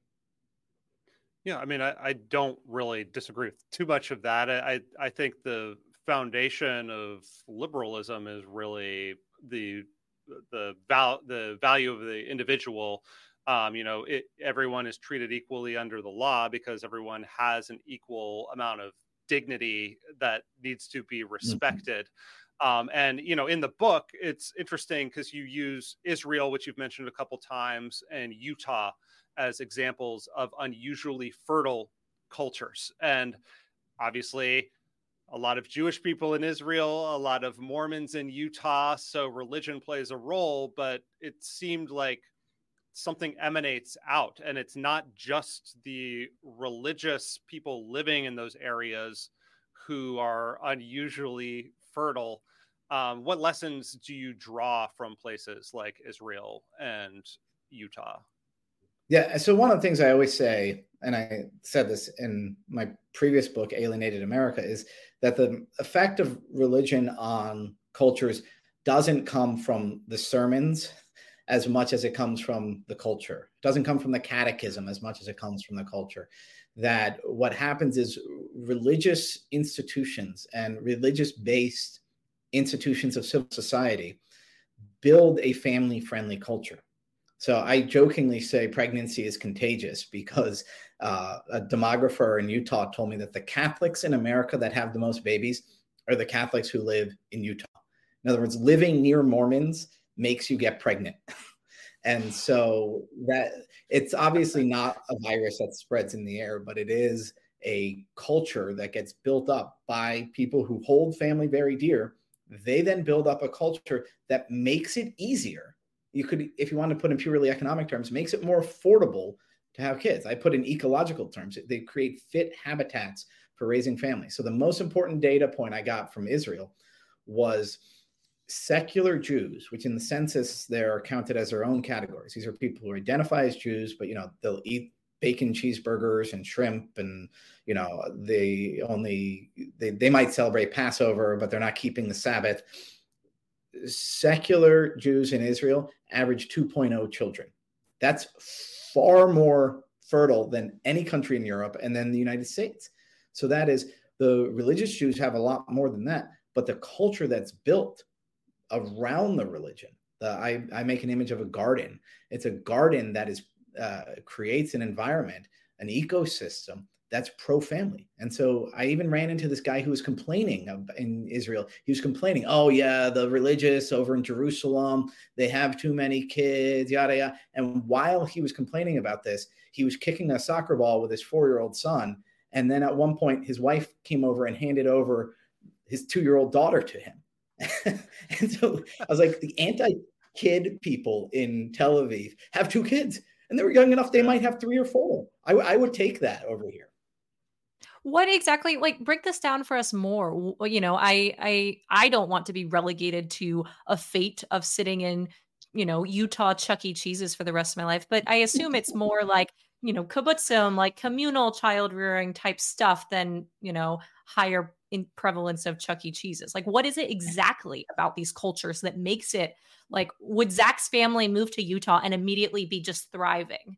Yeah, I mean, I, I don't really disagree with too much of that. I, I think the foundation of liberalism is really the the val the value of the individual. Um, you know, it, everyone is treated equally under the law because everyone has an equal amount of dignity that needs to be respected. Mm-hmm. Um, and, you know, in the book, it's interesting because you use Israel, which you've mentioned a couple times, and Utah as examples of unusually fertile cultures. And obviously, a lot of Jewish people in Israel, a lot of Mormons in Utah. So religion plays a role, but it seemed like something emanates out, and it's not just the religious people living in those areas who are unusually fertile. Um, what lessons do you draw from places like Israel and Utah? Yeah, so one of the things I always say, and I said this in my previous book, Alienated America, is that the effect of religion on cultures doesn't come from the sermons as much as it comes from the culture. It doesn't come from the catechism as much as it comes from the culture. That what happens is religious institutions and religious-based institutions of civil society build a family-friendly culture. So I jokingly say pregnancy is contagious because uh, a demographer in Utah told me that the Catholics in America that have the most babies are the Catholics who live in Utah. In other words, living near Mormons makes you get pregnant. And so that it's obviously not a virus that spreads in the air, but it is a culture that gets built up by people who hold family very dear. They then build up a culture that makes it easier. You could, if you want to put in purely economic terms, makes it more affordable to have kids. I put in ecological terms. They create fit habitats for raising families. So the most important data point I got from Israel was secular Jews, which in the census, they're counted as their own categories. These are people who identify as Jews, but, you know, they'll eat bacon cheeseburgers and shrimp, and, you know, they only, they, they might celebrate Passover, but they're not keeping the Sabbath. Secular Jews in Israel average two point oh children. That's far more fertile than any country in Europe and then the United States. So that is, the religious Jews have a lot more than that, but the culture that's built around the religion, the, I, I make an image of a garden. It's a garden that is uh, creates an environment, an ecosystem that's pro-family. And so I even ran into this guy who was complaining of, in Israel. He was complaining, oh yeah, the religious over in Jerusalem, they have too many kids, yada, yada. And while he was complaining about this, he was kicking a soccer ball with his four-year-old son. And then at one point, his wife came over and handed over his two-year-old daughter to him. And so I was like, the anti-kid people in Tel Aviv have two kids, and they were young enough, they might have three or four. I, I would take that over here. What exactly, like, break this down for us more. You know, I I I don't want to be relegated to a fate of sitting in, you know, Utah Chuck E. Cheese's for the rest of my life, but I assume it's more like, you know, kibbutzim, like communal child rearing type stuff than, you know, higher in prevalence of Chuck E. Cheese's. Like, what is it exactly about these cultures that makes it like, would Zach's family move to Utah and immediately be just thriving?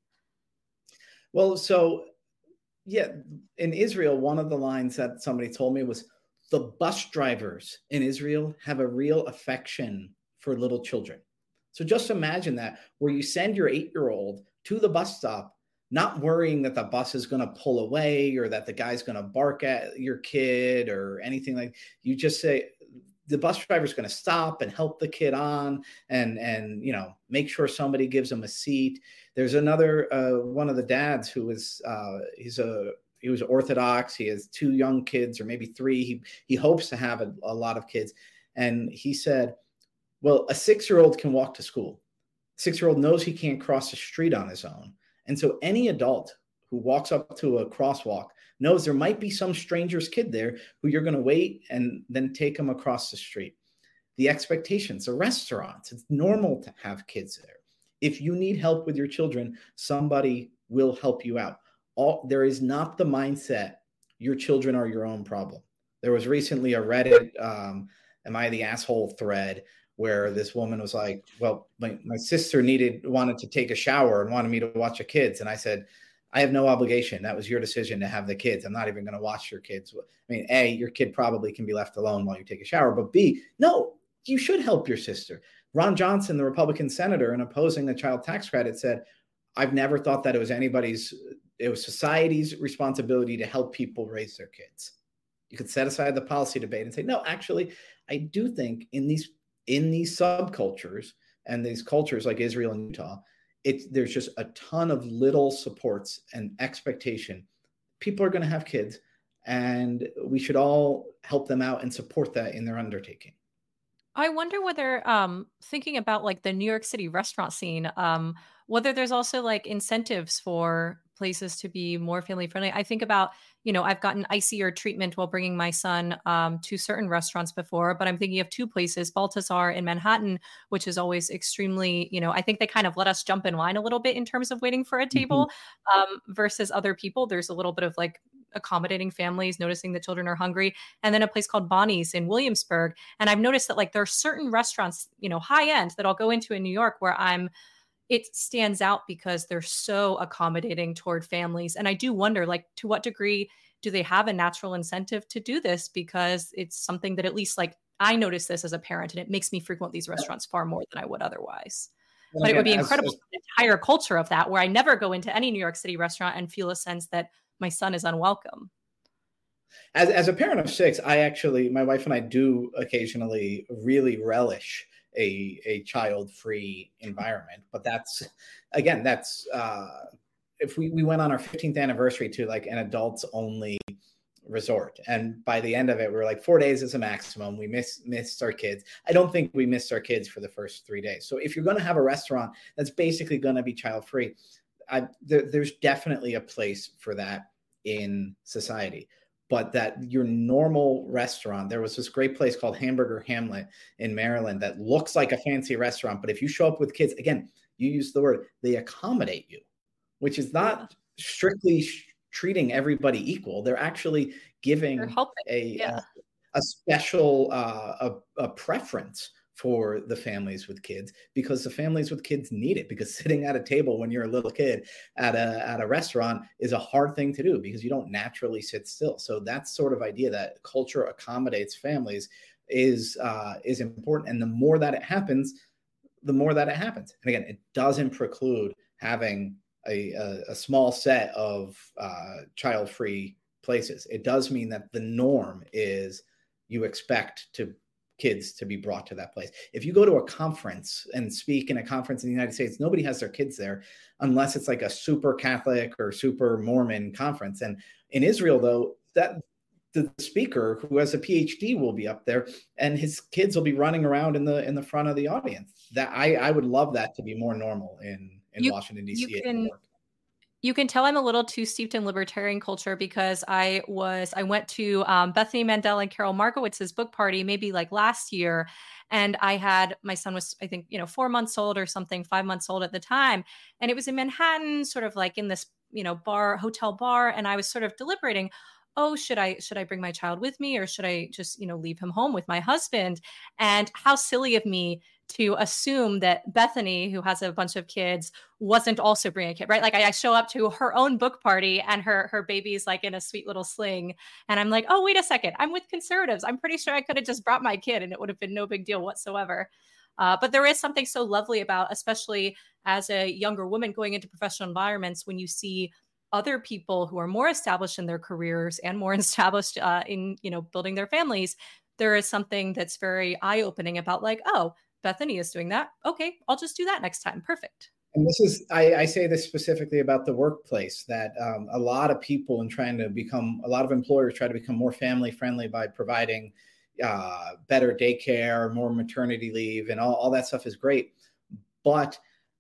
Well, so yeah, in Israel, one of the lines that somebody told me was, the bus drivers in Israel have a real affection for little children. So just imagine that, where you send your eight-year-old to the bus stop, not worrying that the bus is going to pull away or that the guy's going to bark at your kid or anything like. You just say, the bus driver is going to stop and help the kid on, and, and, you know, make sure somebody gives him a seat. There's another, uh, one of the dads who was, uh, he's a, he was Orthodox. He has two young kids, or maybe three. He, he hopes to have a, a lot of kids. And he said, well, a six-year-old can walk to school. Six-year-old knows he can't cross the street on his own. And so any adult who walks up to a crosswalk knows there might be some stranger's kid there who you're going to wait and then take them across the street. The expectations, the restaurants, it's normal to have kids there. If you need help with your children, somebody will help you out. All, there is not the mindset, your children are your own problem. There was recently a Reddit, um, am I the asshole thread, where this woman was like, well, my, my sister needed, wanted to take a shower and wanted me to watch the kids. And I said, I have no obligation. That was your decision to have the kids. I'm not even going to watch your kids. I mean, A, your kid probably can be left alone while you take a shower, but B, no, you should help your sister. Ron Johnson, the Republican senator, in opposing the child tax credit, said, I've never thought that it was anybody's, it was society's responsibility to help people raise their kids. You could set aside the policy debate and say, no, actually, I do think in these in these subcultures and these cultures like Israel and Utah, it's, there's just a ton of little supports and expectation. People are going to have kids, and we should all help them out and support that in their undertaking. I wonder whether, um, thinking about like the New York City restaurant scene, um, whether there's also like incentives for places to be more family friendly. I think about, you know, I've gotten icier treatment while bringing my son um, to certain restaurants before, but I'm thinking of two places, Balthazar in Manhattan, which is always extremely, you know, I think they kind of let us jump in line a little bit in terms of waiting for a table mm-hmm. um, versus other people. There's a little bit of like accommodating families, noticing the children are hungry. And then a place called Bonnie's in Williamsburg. And I've noticed that like there are certain restaurants, you know, high end that I'll go into in New York where I'm, it stands out because they're so accommodating toward families. And I do wonder, like, to what degree do they have a natural incentive to do this? Because it's something that at least like I notice this as a parent, and it makes me frequent these restaurants far more than I would otherwise. Well, but again, it would be incredible as, as, the entire culture of that, where I never go into any New York City restaurant and feel a sense that my son is unwelcome. As, as a parent of six, I actually, my wife and I do occasionally really relish a, a child-free environment. But that's, again, that's, uh, if we, we went on our fifteenth anniversary to like an adults only resort, and by the end of it, we were like, four days is a maximum. We miss missed our kids. I don't think we missed our kids for the first three days. So if you're going to have a restaurant that's basically going to be child free, I, there, there's definitely a place for that in society. But that your normal restaurant, there was this great place called Hamburger Hamlet in Maryland that looks like a fancy restaurant. But if you show up with kids, again, you use the word, they accommodate you, which is not strictly sh- treating everybody equal. They're actually giving a, yeah. a, a special uh, a, a preference for the families with kids, because the families with kids need it, because sitting at a table when you're a little kid at a at a restaurant is a hard thing to do because you don't naturally sit still. So that sort of idea that culture accommodates families is uh, is important. And the more that it happens, the more that it happens. And again, it doesn't preclude having a, a, a small set of uh, child-free places. It does mean that the norm is you expect to kids to be brought to that place. If you go to a conference and speak in a conference in the United States, nobody has their kids there unless it's like a super Catholic or super Mormon conference. And in Israel, though, that the speaker who has a P H D will be up there and his kids will be running around in the in the front of the audience. That I, I would love that to be more normal in, in You- Washington, D you C. can- and New York. You can tell I'm a little too steeped in libertarian culture because I was I went to um, Bethany Mandel and Carol Markowitz's book party maybe like last year, and I had my son was I think you know four months old or something, five months old at the time, and it was in Manhattan, sort of like in this you know bar hotel bar, and I was sort of deliberating. Oh, should I should I bring my child with me or should I just you know leave him home with my husband? And how silly of me to assume that Bethany, who has a bunch of kids, wasn't also bringing a kid, right? Like I, I show up to her own book party and her her baby's like in a sweet little sling. And I'm like, oh, wait a second. I'm with conservatives. I'm pretty sure I could have just brought my kid and it would have been no big deal whatsoever. Uh, but there is something so lovely about, especially as a younger woman going into professional environments, when you see other people who are more established in their careers and more established uh, in, you know, building their families, there is something that's very eye-opening about like, oh, Bethany is doing that. Okay, I'll just do that next time. Perfect. And this is, I, I say this specifically about the workplace, that um, a lot of people in trying to become, a lot of employers try to become more family friendly by providing uh, better daycare, more maternity leave, and all, all that stuff is great. But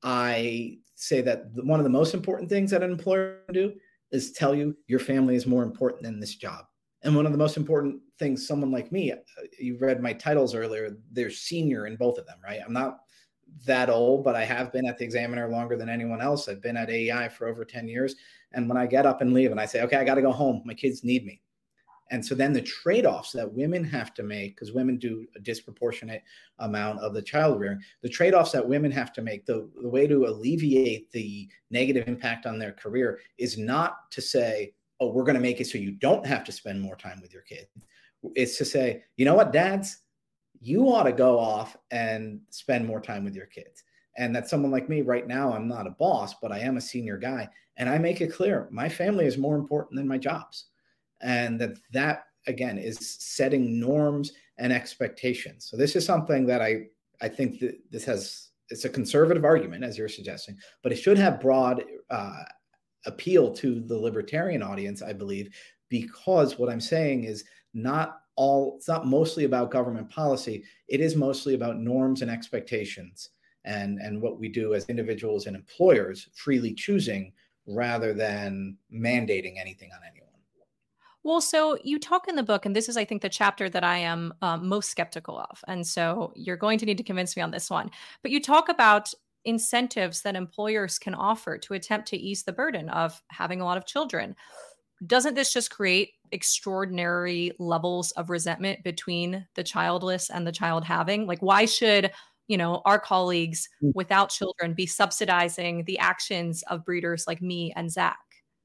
I say that the, one of the most important things that an employer can do is tell you your family is more important than this job. And one of the most important things, someone like me, you read my titles earlier, they're senior in both of them, right? I'm not that old, but I have been at the Examiner longer than anyone else. I've been at A E I for over ten years. And when I get up and leave and I say, okay, I got to go home, my kids need me. And so then the trade-offs that women have to make, because women do a disproportionate amount of the child rearing, the trade-offs that women have to make, the, the way to alleviate the negative impact on their career is not to say, oh, we're going to make it so you don't have to spend more time with your kids. It's to say, you know what, dads, you ought to go off and spend more time with your kids. And that someone like me right now, I'm not a boss, but I am a senior guy. And I make it clear, my family is more important than my jobs. And that that, again, is setting norms and expectations. So this is something that I, I think that this has, it's a conservative argument, as you're suggesting, but it should have broad uh, appeal to the libertarian audience, I believe, because what I'm saying is not all, it's not mostly about government policy. It is mostly about norms and expectations and, and what we do as individuals and employers freely choosing rather than mandating anything on anyone. Well, so you talk in the book, and this is, I think, the chapter that I am um, most skeptical of. And so you're going to need to convince me on this one. But you talk about incentives that employers can offer to attempt to ease the burden of having a lot of children. Doesn't this just create extraordinary levels of resentment between the childless and the child having? Like, why should, you know, our colleagues without children be subsidizing the actions of breeders like me and Zach?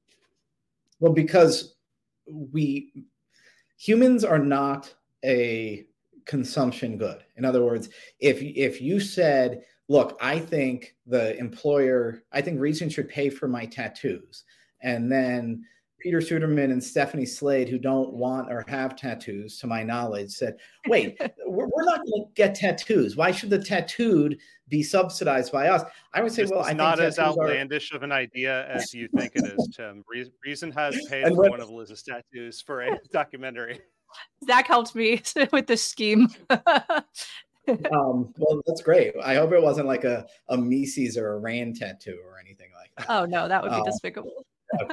Well, because we humans are not a consumption good. In other words, if if you said, look, I think the employer, I think Reason should pay for my tattoos, and then Peter Suderman and Stephanie Slade, who don't want or have tattoos, to my knowledge, said, wait, we're, we're not going to get tattoos. Why should the tattooed be subsidized by us? I would say, It's well, I not think as tattoos outlandish are... of an idea as you think it is, Tim. Reason, Reason has paid And for what- one of Liz's tattoos for a documentary. Zach helped me with the scheme. um, well, that's great. I hope it wasn't like a, a Mises or a Rand tattoo or anything like that. Oh, no, that would be Uh, despicable.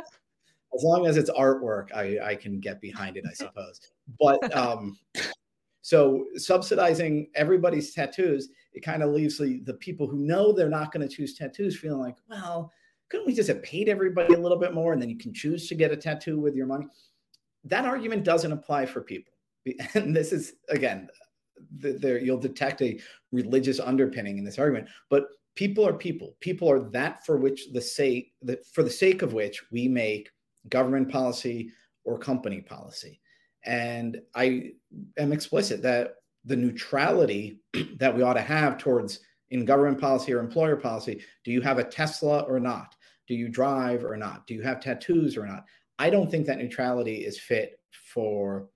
As long as it's artwork, I, I can get behind it, I suppose. But um, so subsidizing everybody's tattoos, it kind of leaves the, the people who know they're not going to choose tattoos feeling like, well, couldn't we just have paid everybody a little bit more and then you can choose to get a tattoo with your money? That argument doesn't apply for people. And this is, again, the, there you'll detect a religious underpinning in this argument. But people are people. People are that for which the sake, the, for the sake of which we make government policy or company policy. And I am explicit that the neutrality that we ought to have towards in government policy or employer policy, do you have a Tesla or not? Do you drive or not? Do you have tattoos or not? I don't think that neutrality is fit for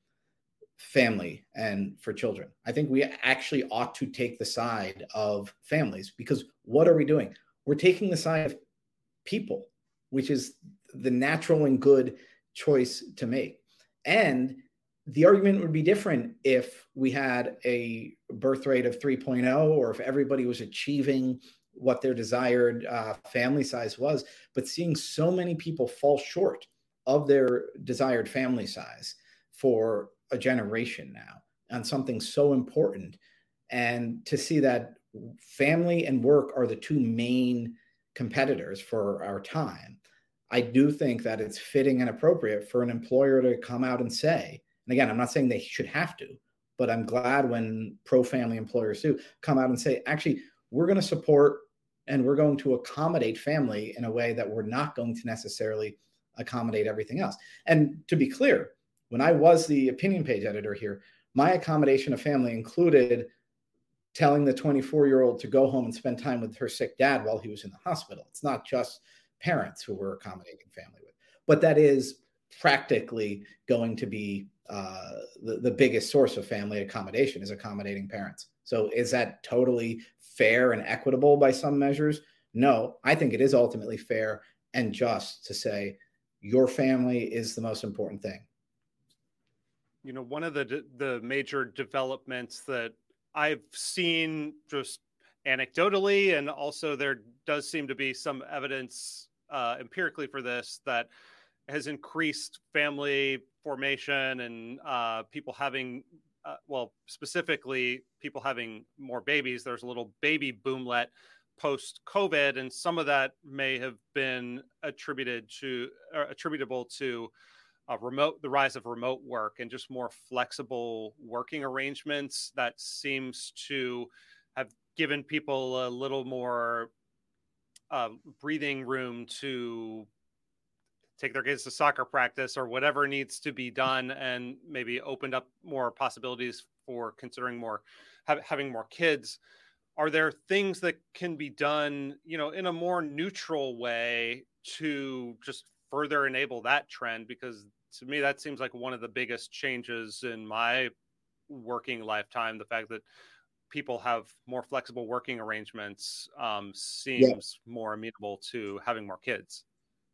family and for children. I think we actually ought to take the side of families, because what are we doing? We're taking the side of people, which is the natural and good choice to make. And the argument would be different if we had a birth rate of three point oh, or if everybody was achieving what their desired uh, family size was. But seeing so many people fall short of their desired family size for a generation now on something so important, and to see that family and work are the two main competitors for our time, I do think that it's fitting and appropriate for an employer to come out and say, and again, I'm not saying they should have to, but I'm glad when pro-family employers do come out and say, actually, we're going to support and we're going to accommodate family in a way that we're not going to necessarily accommodate everything else. And to be clear, when I was the opinion page editor here, my accommodation of family included telling the twenty-four-year-old to go home and spend time with her sick dad while he was in the hospital. It's not just parents who we're accommodating family with, but that is practically going to be uh, the, the biggest source of family accommodation is accommodating parents. So is that totally fair and equitable by some measures? No, I think it is ultimately fair and just to say your family is the most important thing. You know, one of the the major developments that I've seen just anecdotally, and also there does seem to be some evidence uh, empirically for this, that has increased family formation and uh, people having, uh, well, specifically people having more babies. There's a little baby boomlet post-COVID, and some of that may have been attributed to, or attributable to uh, remote, the rise of remote work and just more flexible working arrangements that seems to have given people a little more uh, breathing room to take their kids to soccer practice or whatever needs to be done, and maybe opened up more possibilities for considering more, ha- having more kids. Are there things that can be done, you know, in a more neutral way to just further enable that trend? Because to me, that seems like one of the biggest changes in my working lifetime. The fact that people have more flexible working arrangements um, seems yeah. more amenable to having more kids.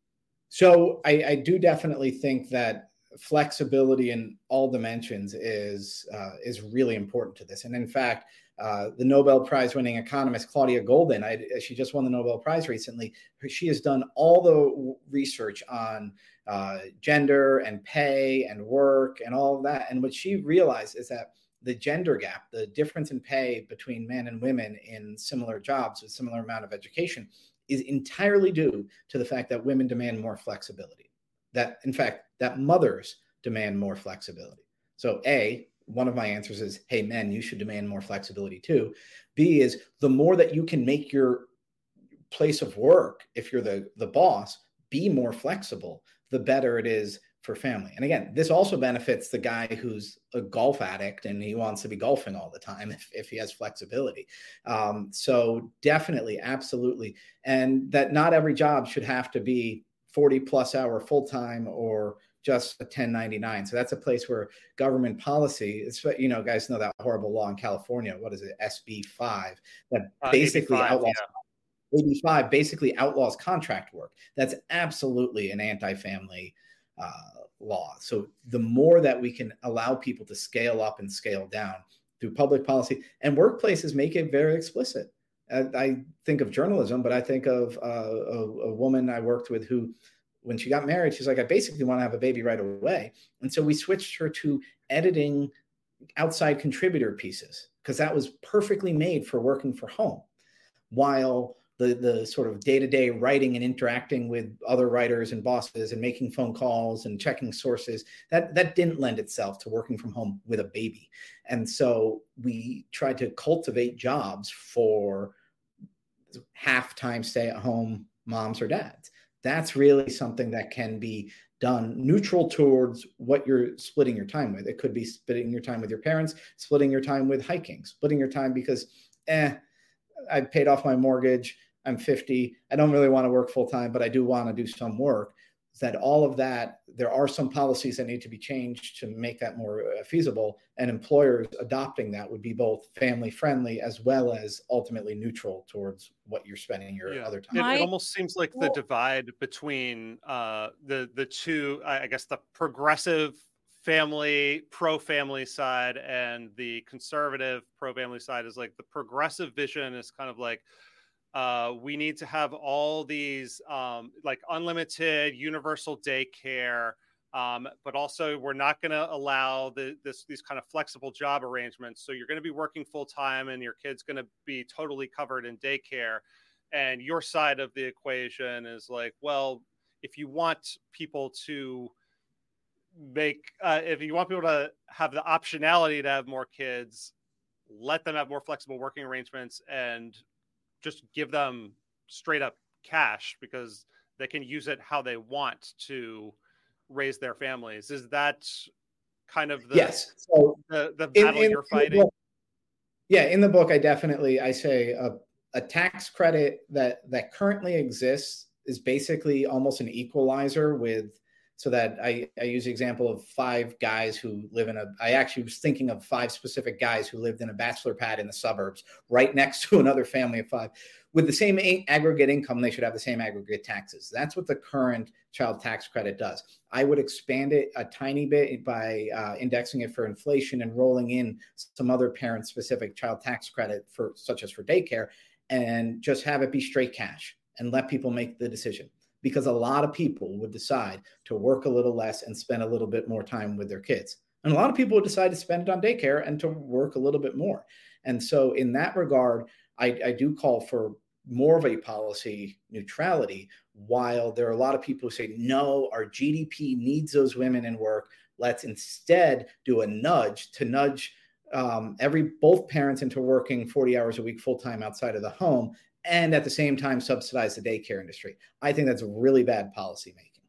So I, I do definitely think that flexibility in all dimensions is uh, is really important to this. And in fact, uh, the Nobel Prize winning economist Claudia Goldin, I, she just won the Nobel Prize recently. She has done all the research on uh, gender and pay and work and all of that. And what she realized is that the gender gap, the difference in pay between men and women in similar jobs with similar amount of education, is entirely due to the fact that women demand more flexibility. That, in fact, that mothers demand more flexibility. So A, one of my answers is, hey, men, you should demand more flexibility too. B is the more that you can make your place of work, if you're the, the boss, be more flexible, the better it is for family. And again, this also benefits the guy who's a golf addict and he wants to be golfing all the time if, if he has flexibility. Um, so definitely, absolutely. And that not every job should have to be forty plus hour full-time or just a ten ninety-nine. So that's a place where government policy, it's, you know, guys know that horrible law in California. What is it? S B five that Uh, basically eighty-five, outlaws yeah. eighty-five basically outlaws contract work. That's absolutely an anti-family uh, law. So the more that we can allow people to scale up and scale down through public policy, and workplaces make it very explicit. I, I think of journalism, but I think of uh, a, a woman I worked with who, when she got married, she's like, I basically want to have a baby right away. And so we switched her to editing outside contributor pieces because that was perfectly made for working from home. While the, the sort of day-to-day writing and interacting with other writers and bosses and making phone calls and checking sources, that, that didn't lend itself to working from home with a baby. And so we tried to cultivate jobs for half-time stay-at-home moms or dads. That's really something that can be done neutral towards what you're splitting your time with. It could be splitting your time with your parents, splitting your time with hiking, splitting your time because, eh, I paid off my mortgage. I'm fifty. I don't really want to work full time, but I do want to do some work. That all of that, there are some policies that need to be changed to make that more feasible. And employers adopting that would be both family friendly as well as ultimately neutral towards what you're spending your Yeah. other time. It, it almost seems like the divide between uh, the the two, I guess, the progressive family, pro-family side and the conservative pro-family side is like the progressive vision is kind of like, uh, we need to have all these um, like unlimited universal daycare, um, but also we're not going to allow the, this these kind of flexible job arrangements. So you're going to be working full time and your kid's going to be totally covered in daycare. And your side of the equation is like, well, if you want people to make, uh, if you want people to have the optionality to have more kids, let them have more flexible working arrangements and just give them straight up cash because they can use it how they want to raise their families. Is that kind of the, yes. So the, the battle in, in, you're fighting? In book, yeah. In the book, I definitely, I say a, a tax credit that, that currently exists is basically almost an equalizer with, so that I, I use the example of five guys who live in a, I actually was thinking of five specific guys who lived in a bachelor pad in the suburbs right next to another family of five. With the same aggregate income, they should have the same aggregate taxes. That's what the current child tax credit does. I would expand it a tiny bit by uh, indexing it for inflation and rolling in some other parent-specific child tax credit, for such as for daycare, and just have it be straight cash and let people make the decision. Because a lot of people would decide to work a little less and spend a little bit more time with their kids. And a lot of people would decide to spend it on daycare and to work a little bit more. And so in that regard, I, I do call for more of a policy neutrality, while there are a lot of people who say, no, our G D P needs those women in work. Let's instead do a nudge to nudge um, every both parents into working forty hours a week full-time outside of the home, and at the same time subsidize the daycare industry. I think that's really bad policy making.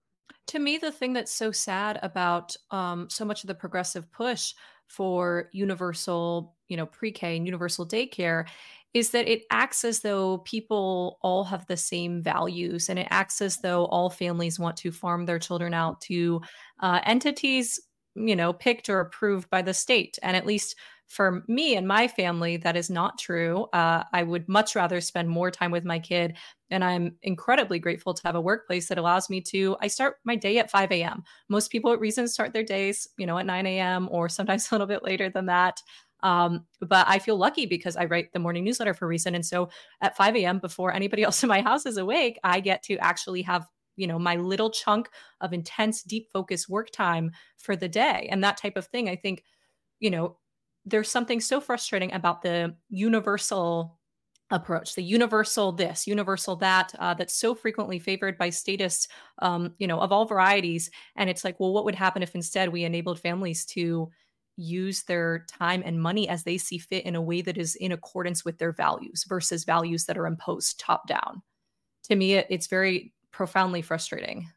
To me, the thing that's so sad about um, so much of the progressive push for universal, you know, pre-K and universal daycare is that it acts as though people all have the same values, and it acts as though all families want to farm their children out to uh, entities, you know, picked or approved by the state. And at least for me and my family, that is not true. Uh, I would much rather spend more time with my kid. And I'm incredibly grateful to have a workplace that allows me to, I start my day at five a.m. Most people at Reason start their days, you know, at nine a.m. or sometimes a little bit later than that. Um, but I feel lucky because I write the morning newsletter for Reason. And so at five a.m. before anybody else in my house is awake, I get to actually have, you know, my little chunk of intense, deep focus work time for the day. And that type of thing, I think, you know, there's something so frustrating about the universal approach, the universal this, universal that, uh, that's so frequently favored by statists, um, you know, of all varieties. And it's like, well, what would happen if instead we enabled families to use their time and money as they see fit in a way that is in accordance with their values versus values that are imposed top down? To me, it, it's very profoundly frustrating.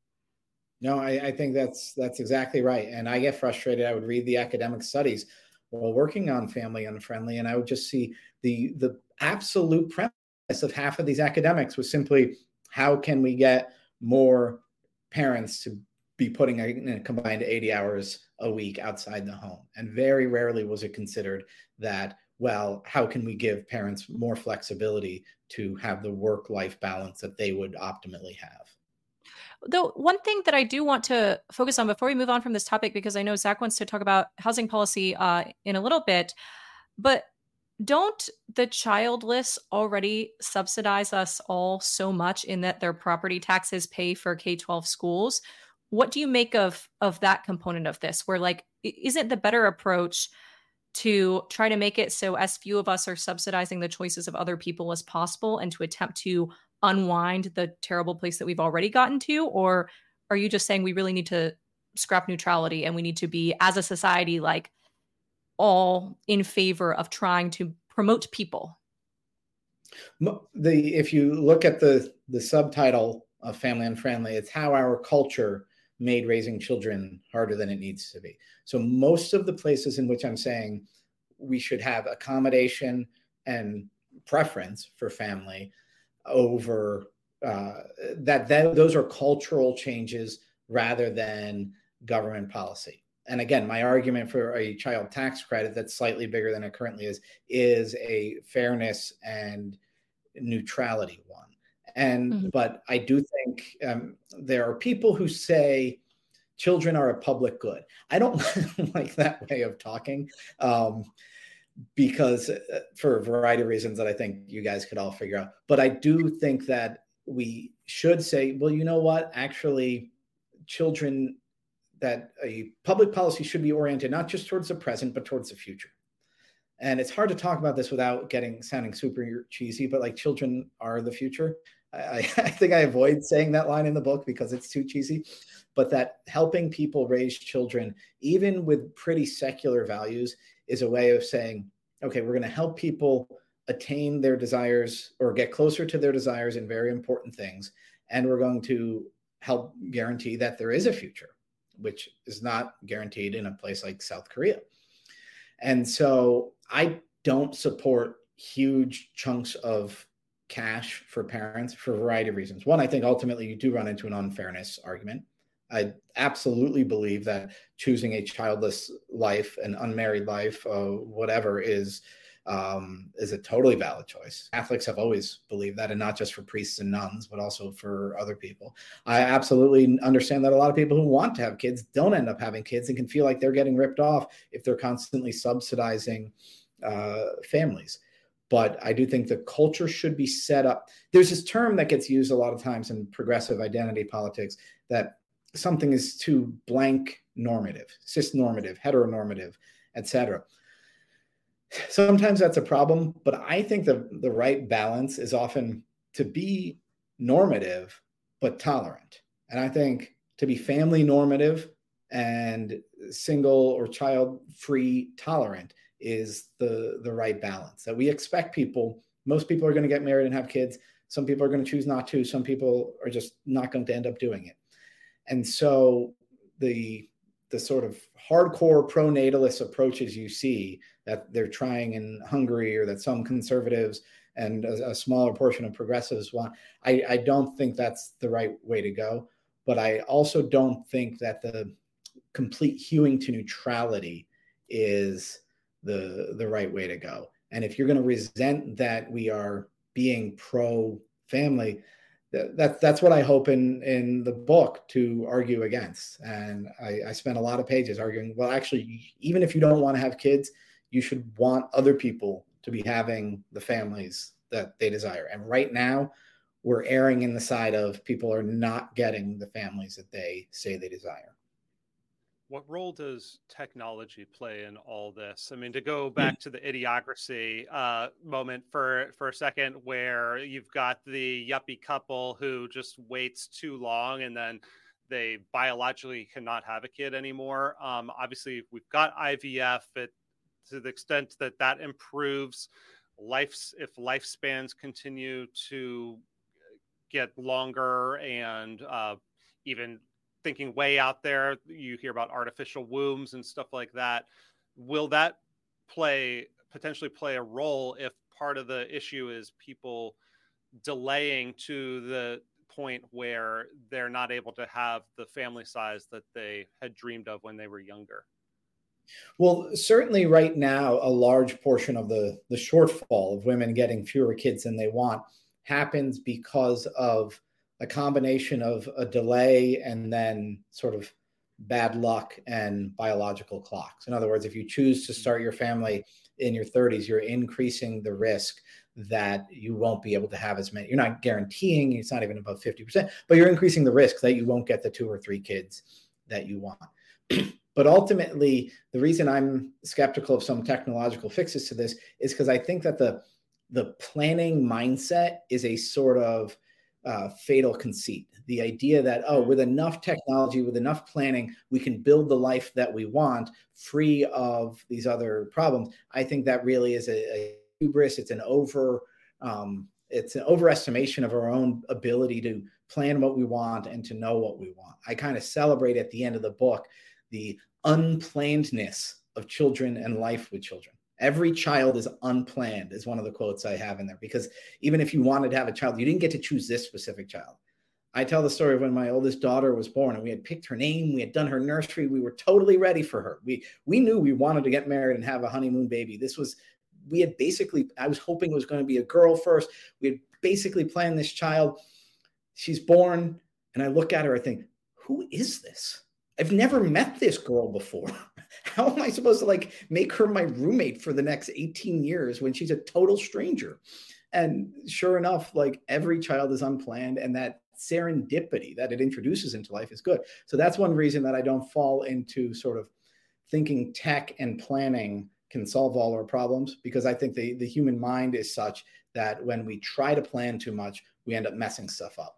No, I, I think that's that's exactly right. And I get frustrated. I would read the academic studies while working on Family Unfriendly, and I would just see the the absolute premise of half of these academics was simply, how can we get more parents to be putting a, a combined eighty hours a week outside the home. And very rarely was it considered that, well, how can we give parents more flexibility to have the work-life balance that they would optimally have? Though one thing that I do want to focus on before we move on from this topic, because I know Zach wants to talk about housing policy uh, in a little bit, but don't the childless already subsidize us all so much in that their property taxes pay for K twelve schools? What do you make of of that component of this, where like, isn't the better approach to try to make it so as few of us are subsidizing the choices of other people as possible and to attempt to unwind the terrible place that we've already gotten to? Or are you just saying we really need to scrap neutrality and we need to be, as a society, like all in favor of trying to promote people? The if you look at the the subtitle of Family Unfriendly, it's how our culture made raising children harder than it needs to be. So most of the places in which I'm saying we should have accommodation and preference for family over uh, that, that those are cultural changes rather than government policy. And again, my argument for a child tax credit that's slightly bigger than it currently is, is a fairness and neutrality one. And, mm-hmm. but I do think um, there are people who say children are a public good. I don't like that way of talking um, because uh, for a variety of reasons that I think you guys could all figure out. But I do think that we should say, well, you know what, actually children, that a public policy should be oriented not just towards the present, but towards the future. And it's hard to talk about this without getting sounding super cheesy, but like children are the future. I, I think I avoid saying that line in the book because it's too cheesy, but that helping people raise children, even with pretty secular values, is a way of saying, okay, we're going to help people attain their desires or get closer to their desires in very important things. And we're going to help guarantee that there is a future, which is not guaranteed in a place like South Korea. And so I don't support huge chunks of cash for parents for a variety of reasons. One, I think ultimately you do run into an unfairness argument. I absolutely believe that choosing a childless life, an unmarried life, uh, whatever, is um, is a totally valid choice. Catholics have always believed that, and not just for priests and nuns, but also for other people. I absolutely understand that a lot of people who want to have kids don't end up having kids and can feel like they're getting ripped off if they're constantly subsidizing uh, families. But I do think the culture should be set up. There's this term that gets used a lot of times in progressive identity politics, that something is too blank normative, cisnormative, heteronormative, et cetera. Sometimes that's a problem, but I think the, the right balance is often to be normative, but tolerant. And I think to be family normative and single or child-free tolerant is the, the right balance. That we expect people, most people are going to get married and have kids. Some people are going to choose not to. Some people are just not going to end up doing it. And so the the sort of hardcore pro-natalist approaches you see that they're trying in Hungary, or that some conservatives and a, a smaller portion of progressives want, I, I don't think that's the right way to go. But I also don't think that the complete hewing to neutrality is the, the right way to go. And if you're going to resent that we are being pro-family, That, that's what I hope in, in the book to argue against. And I, I spent a lot of pages arguing, well, actually, even if you don't want to have kids, you should want other people to be having the families that they desire. And right now, we're erring in the side of people are not getting the families that they say they desire. What role does technology play in all this? I mean, to go back to the idiocracy uh, moment for, for a second, where you've got the yuppie couple who just waits too long and then they biologically cannot have a kid anymore. Um, obviously, we've got I V F it, to the extent that that improves life, if lifespans continue to get longer, and uh, even thinking way out there, you hear about artificial wombs and stuff like that. Will that play potentially play a role if part of the issue is people delaying to the point where they're not able to have the family size that they had dreamed of when they were younger? Well, certainly right now, a large portion of the, the shortfall of women getting fewer kids than they want happens because of a combination of a delay and then sort of bad luck and biological clocks. In other words, if you choose to start your family in your thirties, you're increasing the risk that you won't be able to have as many. You're not guaranteeing, it's not even above fifty percent, but you're increasing the risk that you won't get the two or three kids that you want. But ultimately, the reason I'm skeptical of some technological fixes to this is because I think that the, the planning mindset is a sort of uh, fatal conceit. The idea that, oh, with enough technology, with enough planning, we can build the life that we want free of these other problems. I think that really is a, a hubris. It's an over, um, it's an overestimation of our own ability to plan what we want and to know what we want. I kind of celebrate at the end of the book the unplannedness of children and life with children. Every child is unplanned is one of the quotes I have in there, because even if you wanted to have a child, you didn't get to choose this specific child. I tell the story of when my oldest daughter was born and we had picked her name. We had done her nursery. We were totally ready for her. We, we knew we wanted to get married and have a honeymoon baby. This was, we had basically, I was hoping it was going to be a girl first. We had basically planned this child. She's born and I look at her, I think, who is this? I've never met this girl before. How am I supposed to like make her my roommate for the next eighteen years when she's a total stranger? And sure enough, like every child is unplanned, and that serendipity that it introduces into life is good. So that's one reason that I don't fall into sort of thinking tech and planning can solve all our problems, because I think the, the human mind is such that when we try to plan too much, we end up messing stuff up.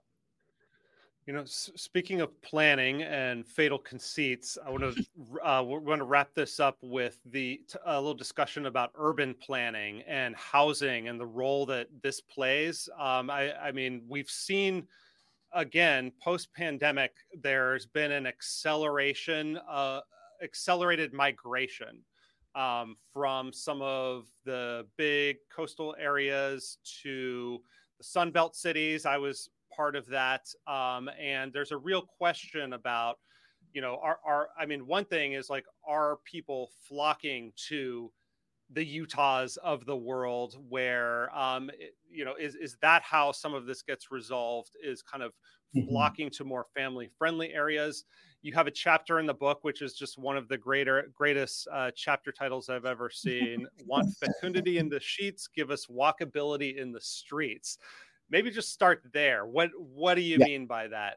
You know, s- speaking of planning and fatal conceits, I want to uh, we're going to wrap this up with the t- a little discussion about urban planning and housing and the role that this plays. Um, I, I mean, we've seen again post-pandemic, there's been an acceleration, uh, accelerated migration um, from some of the big coastal areas to the Sunbelt cities. I was part of that. Um, and there's a real question about, you know, are, are, I mean, one thing is like, are people flocking to the Utahs of the world where, um, it, you know, is, is that how some of this gets resolved, is kind of mm-hmm. flocking to more family friendly areas? You have a chapter in the book, which is just one of the greater, greatest uh, chapter titles I've ever seen. Want fecundity in the sheets, give us walkability in the streets. Maybe just start there. What what do you yeah. mean by that?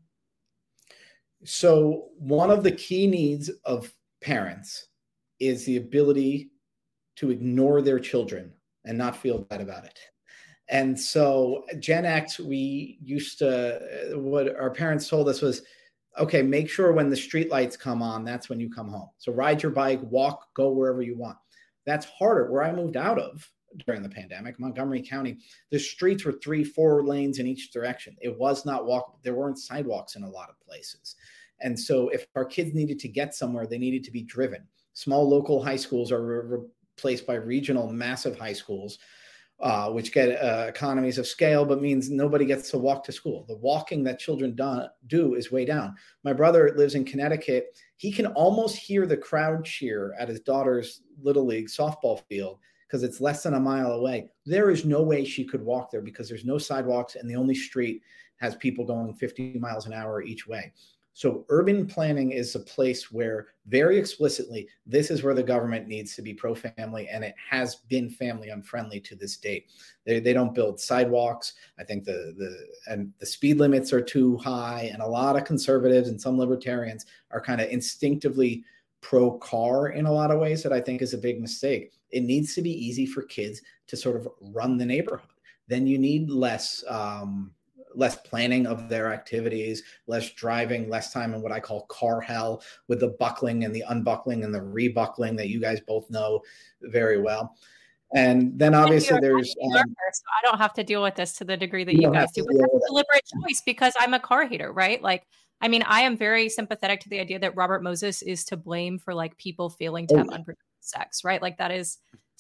So one of the key needs of parents is the ability to ignore their children and not feel bad about it. And so Gen X, we used to, what our parents told us was, okay, make sure when the street lights come on, that's when you come home. So ride your bike, walk, go wherever you want. That's harder. Where I moved out of during the pandemic, Montgomery County, the streets were three, four lanes in each direction. It was not walk. There weren't sidewalks in a lot of places. And so if our kids needed to get somewhere, they needed to be driven. Small local high schools are re- replaced by regional massive high schools, uh, which get uh, economies of scale, but means nobody gets to walk to school. The walking that children do, do is way down. My brother lives in Connecticut. He can almost hear the crowd cheer at his daughter's Little League softball field because it's less than a mile away. There is no way she could walk there because there's no sidewalks and the only street has people going fifty miles an hour each way. So urban planning is a place where very explicitly, this is where the government needs to be pro-family, and it has been family unfriendly to this date. They, they don't build sidewalks. I think the, the, and the speed limits are too high, and a lot of conservatives and some libertarians are kind of instinctively pro-car in a lot of ways that I think is a big mistake. It needs to be easy for kids to sort of run the neighborhood. Then you need less, um, less planning of their activities, less driving, less time in what I call car hell with the buckling and the unbuckling and the rebuckling that you guys both know very well. And then obviously there's... Um, so I don't have to deal with this to the degree that you, you guys do, but that's a deliberate choice because I'm a car hater, right? Like, I mean, I am very sympathetic to the idea that Robert Moses is to blame for like people failing to oh, have yeah. unprotected sex, right? Like that is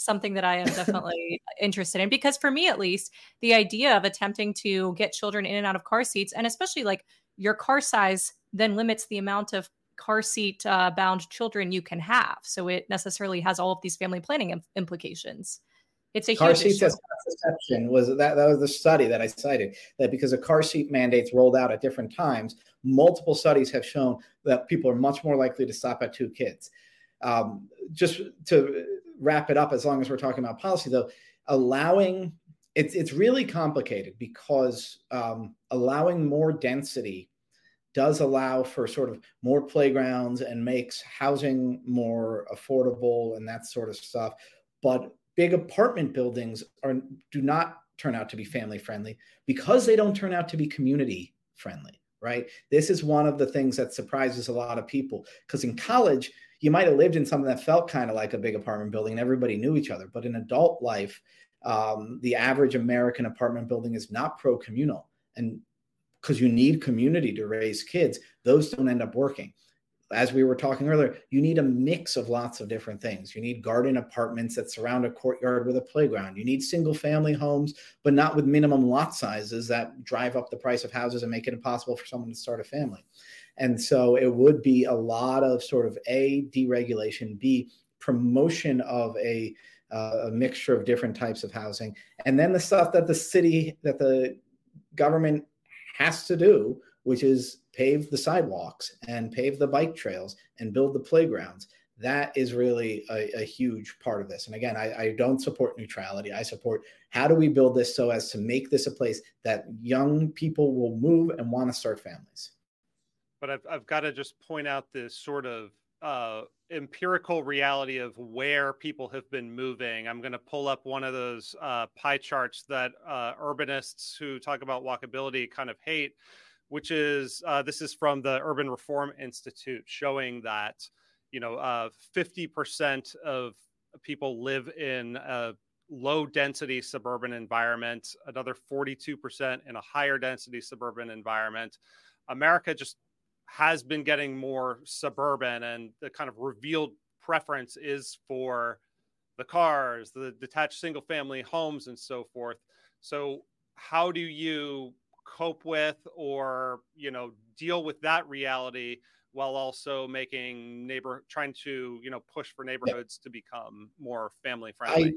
something that I am definitely interested in, because for me, at least, the idea of attempting to get children in and out of car seats, and especially like your car size then limits the amount of car seat uh, bound children you can have. So it necessarily has all of these family planning im- implications. It's a car huge seats issue. as contraception was that that was the study that I cited, that because of car seat mandates rolled out at different times, multiple studies have shown that people are much more likely to stop at two kids. Um, just to wrap it up, as long as we're talking about policy, though, allowing it's it's really complicated because um, allowing more density does allow for sort of more playgrounds and makes housing more affordable and that sort of stuff. But big apartment buildings are do not turn out to be family friendly because they don't turn out to be community friendly, right? This is one of the things that surprises a lot of people, because in college, you might have lived in something that felt kind of like a big apartment building and everybody knew each other. But in adult life, um, the average American apartment building is not pro-communal. And because you need community to raise kids, those don't end up working. As we were talking earlier, you need a mix of lots of different things. You need garden apartments that surround a courtyard with a playground. You need single family homes, but not with minimum lot sizes that drive up the price of houses and make it impossible for someone to start a family. And so it would be a lot of sort of A, deregulation, B, promotion of a, uh, a mixture of different types of housing. And then the stuff that the city, that the government has to do, which is pave the sidewalks and pave the bike trails and build the playgrounds. That is really a, a huge part of this. And again, I, I don't support neutrality. I support how do we build this so as to make this a place that young people will move and want to start families. But I've, I've got to just point out this sort of uh, empirical reality of where people have been moving. I'm going to pull up one of those uh, pie charts that uh, urbanists who talk about walkability kind of hate, which is, uh, this is from the Urban Reform Institute, showing that, you know, uh, fifty percent of people live in a low density suburban environment, another forty-two percent in a higher density suburban environment. America just has been getting more suburban, and the kind of revealed preference is for the cars, the detached single family homes and so forth. So how do you cope with, or, you know, deal with that reality while also making neighbor trying to, you know, push for neighborhoods yeah. to become more family friendly?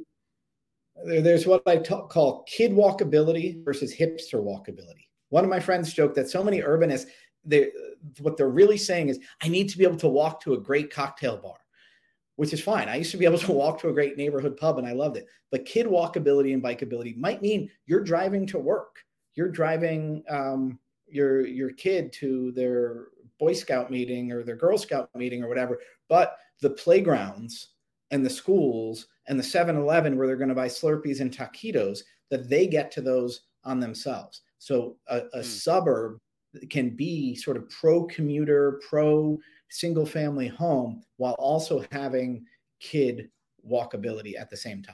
I, there's what I t- call kid walkability versus hipster walkability. One of my friends joked that so many urbanists, they what they're really saying is, I need to be able to walk to a great cocktail bar, which is fine. I used to be able to walk to a great neighborhood pub and I loved it. But kid walkability and bikeability might mean you're driving to work. You're driving um, your your kid to their Boy Scout meeting or their Girl Scout meeting or whatever, but the playgrounds and the schools and the seven eleven where they're going to buy Slurpees and taquitos, that they get to those on themselves. So a, a mm. suburb can be sort of pro-commuter, pro-single-family home while also having kid walkability at the same time.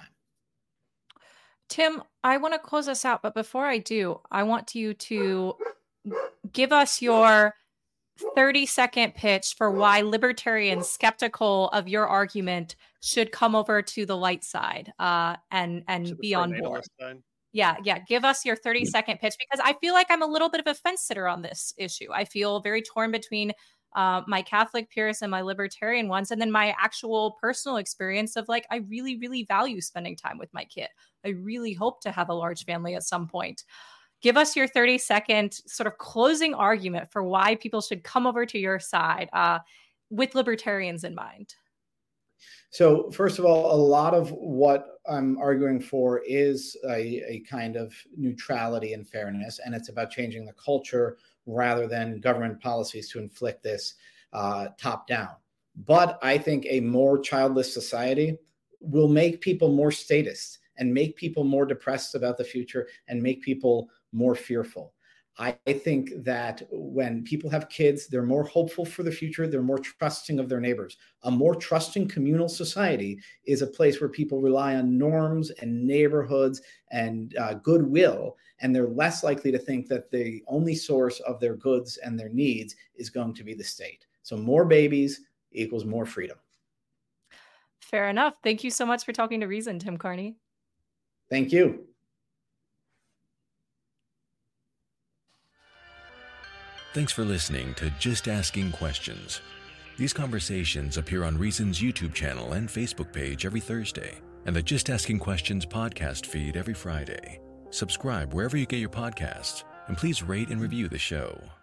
Tim, I want to close us out, but before I do, I want you to give us your thirty second pitch for why libertarians skeptical of your argument should come over to the light side uh, and, and be on board. Yeah, yeah. Give us your thirty second pitch, because I feel like I'm a little bit of a fence sitter on this issue. I feel very torn between Uh, my Catholic peers and my libertarian ones, and then my actual personal experience of like, I really, really value spending time with my kid. I really hope to have a large family at some point. Give us your thirty second sort of closing argument for why people should come over to your side uh, with libertarians in mind. So first of all, a lot of what I'm arguing for is a, a kind of neutrality and fairness, and it's about changing the culture rather than government policies to inflict this uh, top down. But I think a more childless society will make people more statist and make people more depressed about the future and make people more fearful. I think that when people have kids, they're more hopeful for the future. They're more trusting of their neighbors. A more trusting communal society is a place where people rely on norms and neighborhoods and uh, goodwill, and they're less likely to think that the only source of their goods and their needs is going to be the state. So more babies equals more freedom. Fair enough. Thank you so much for talking to Reason, Tim Carney. Thank you. Thanks for listening to Just Asking Questions. These conversations appear on Reason's YouTube channel and Facebook page every Thursday, and the Just Asking Questions podcast feed every Friday. Subscribe wherever you get your podcasts, and please rate and review the show.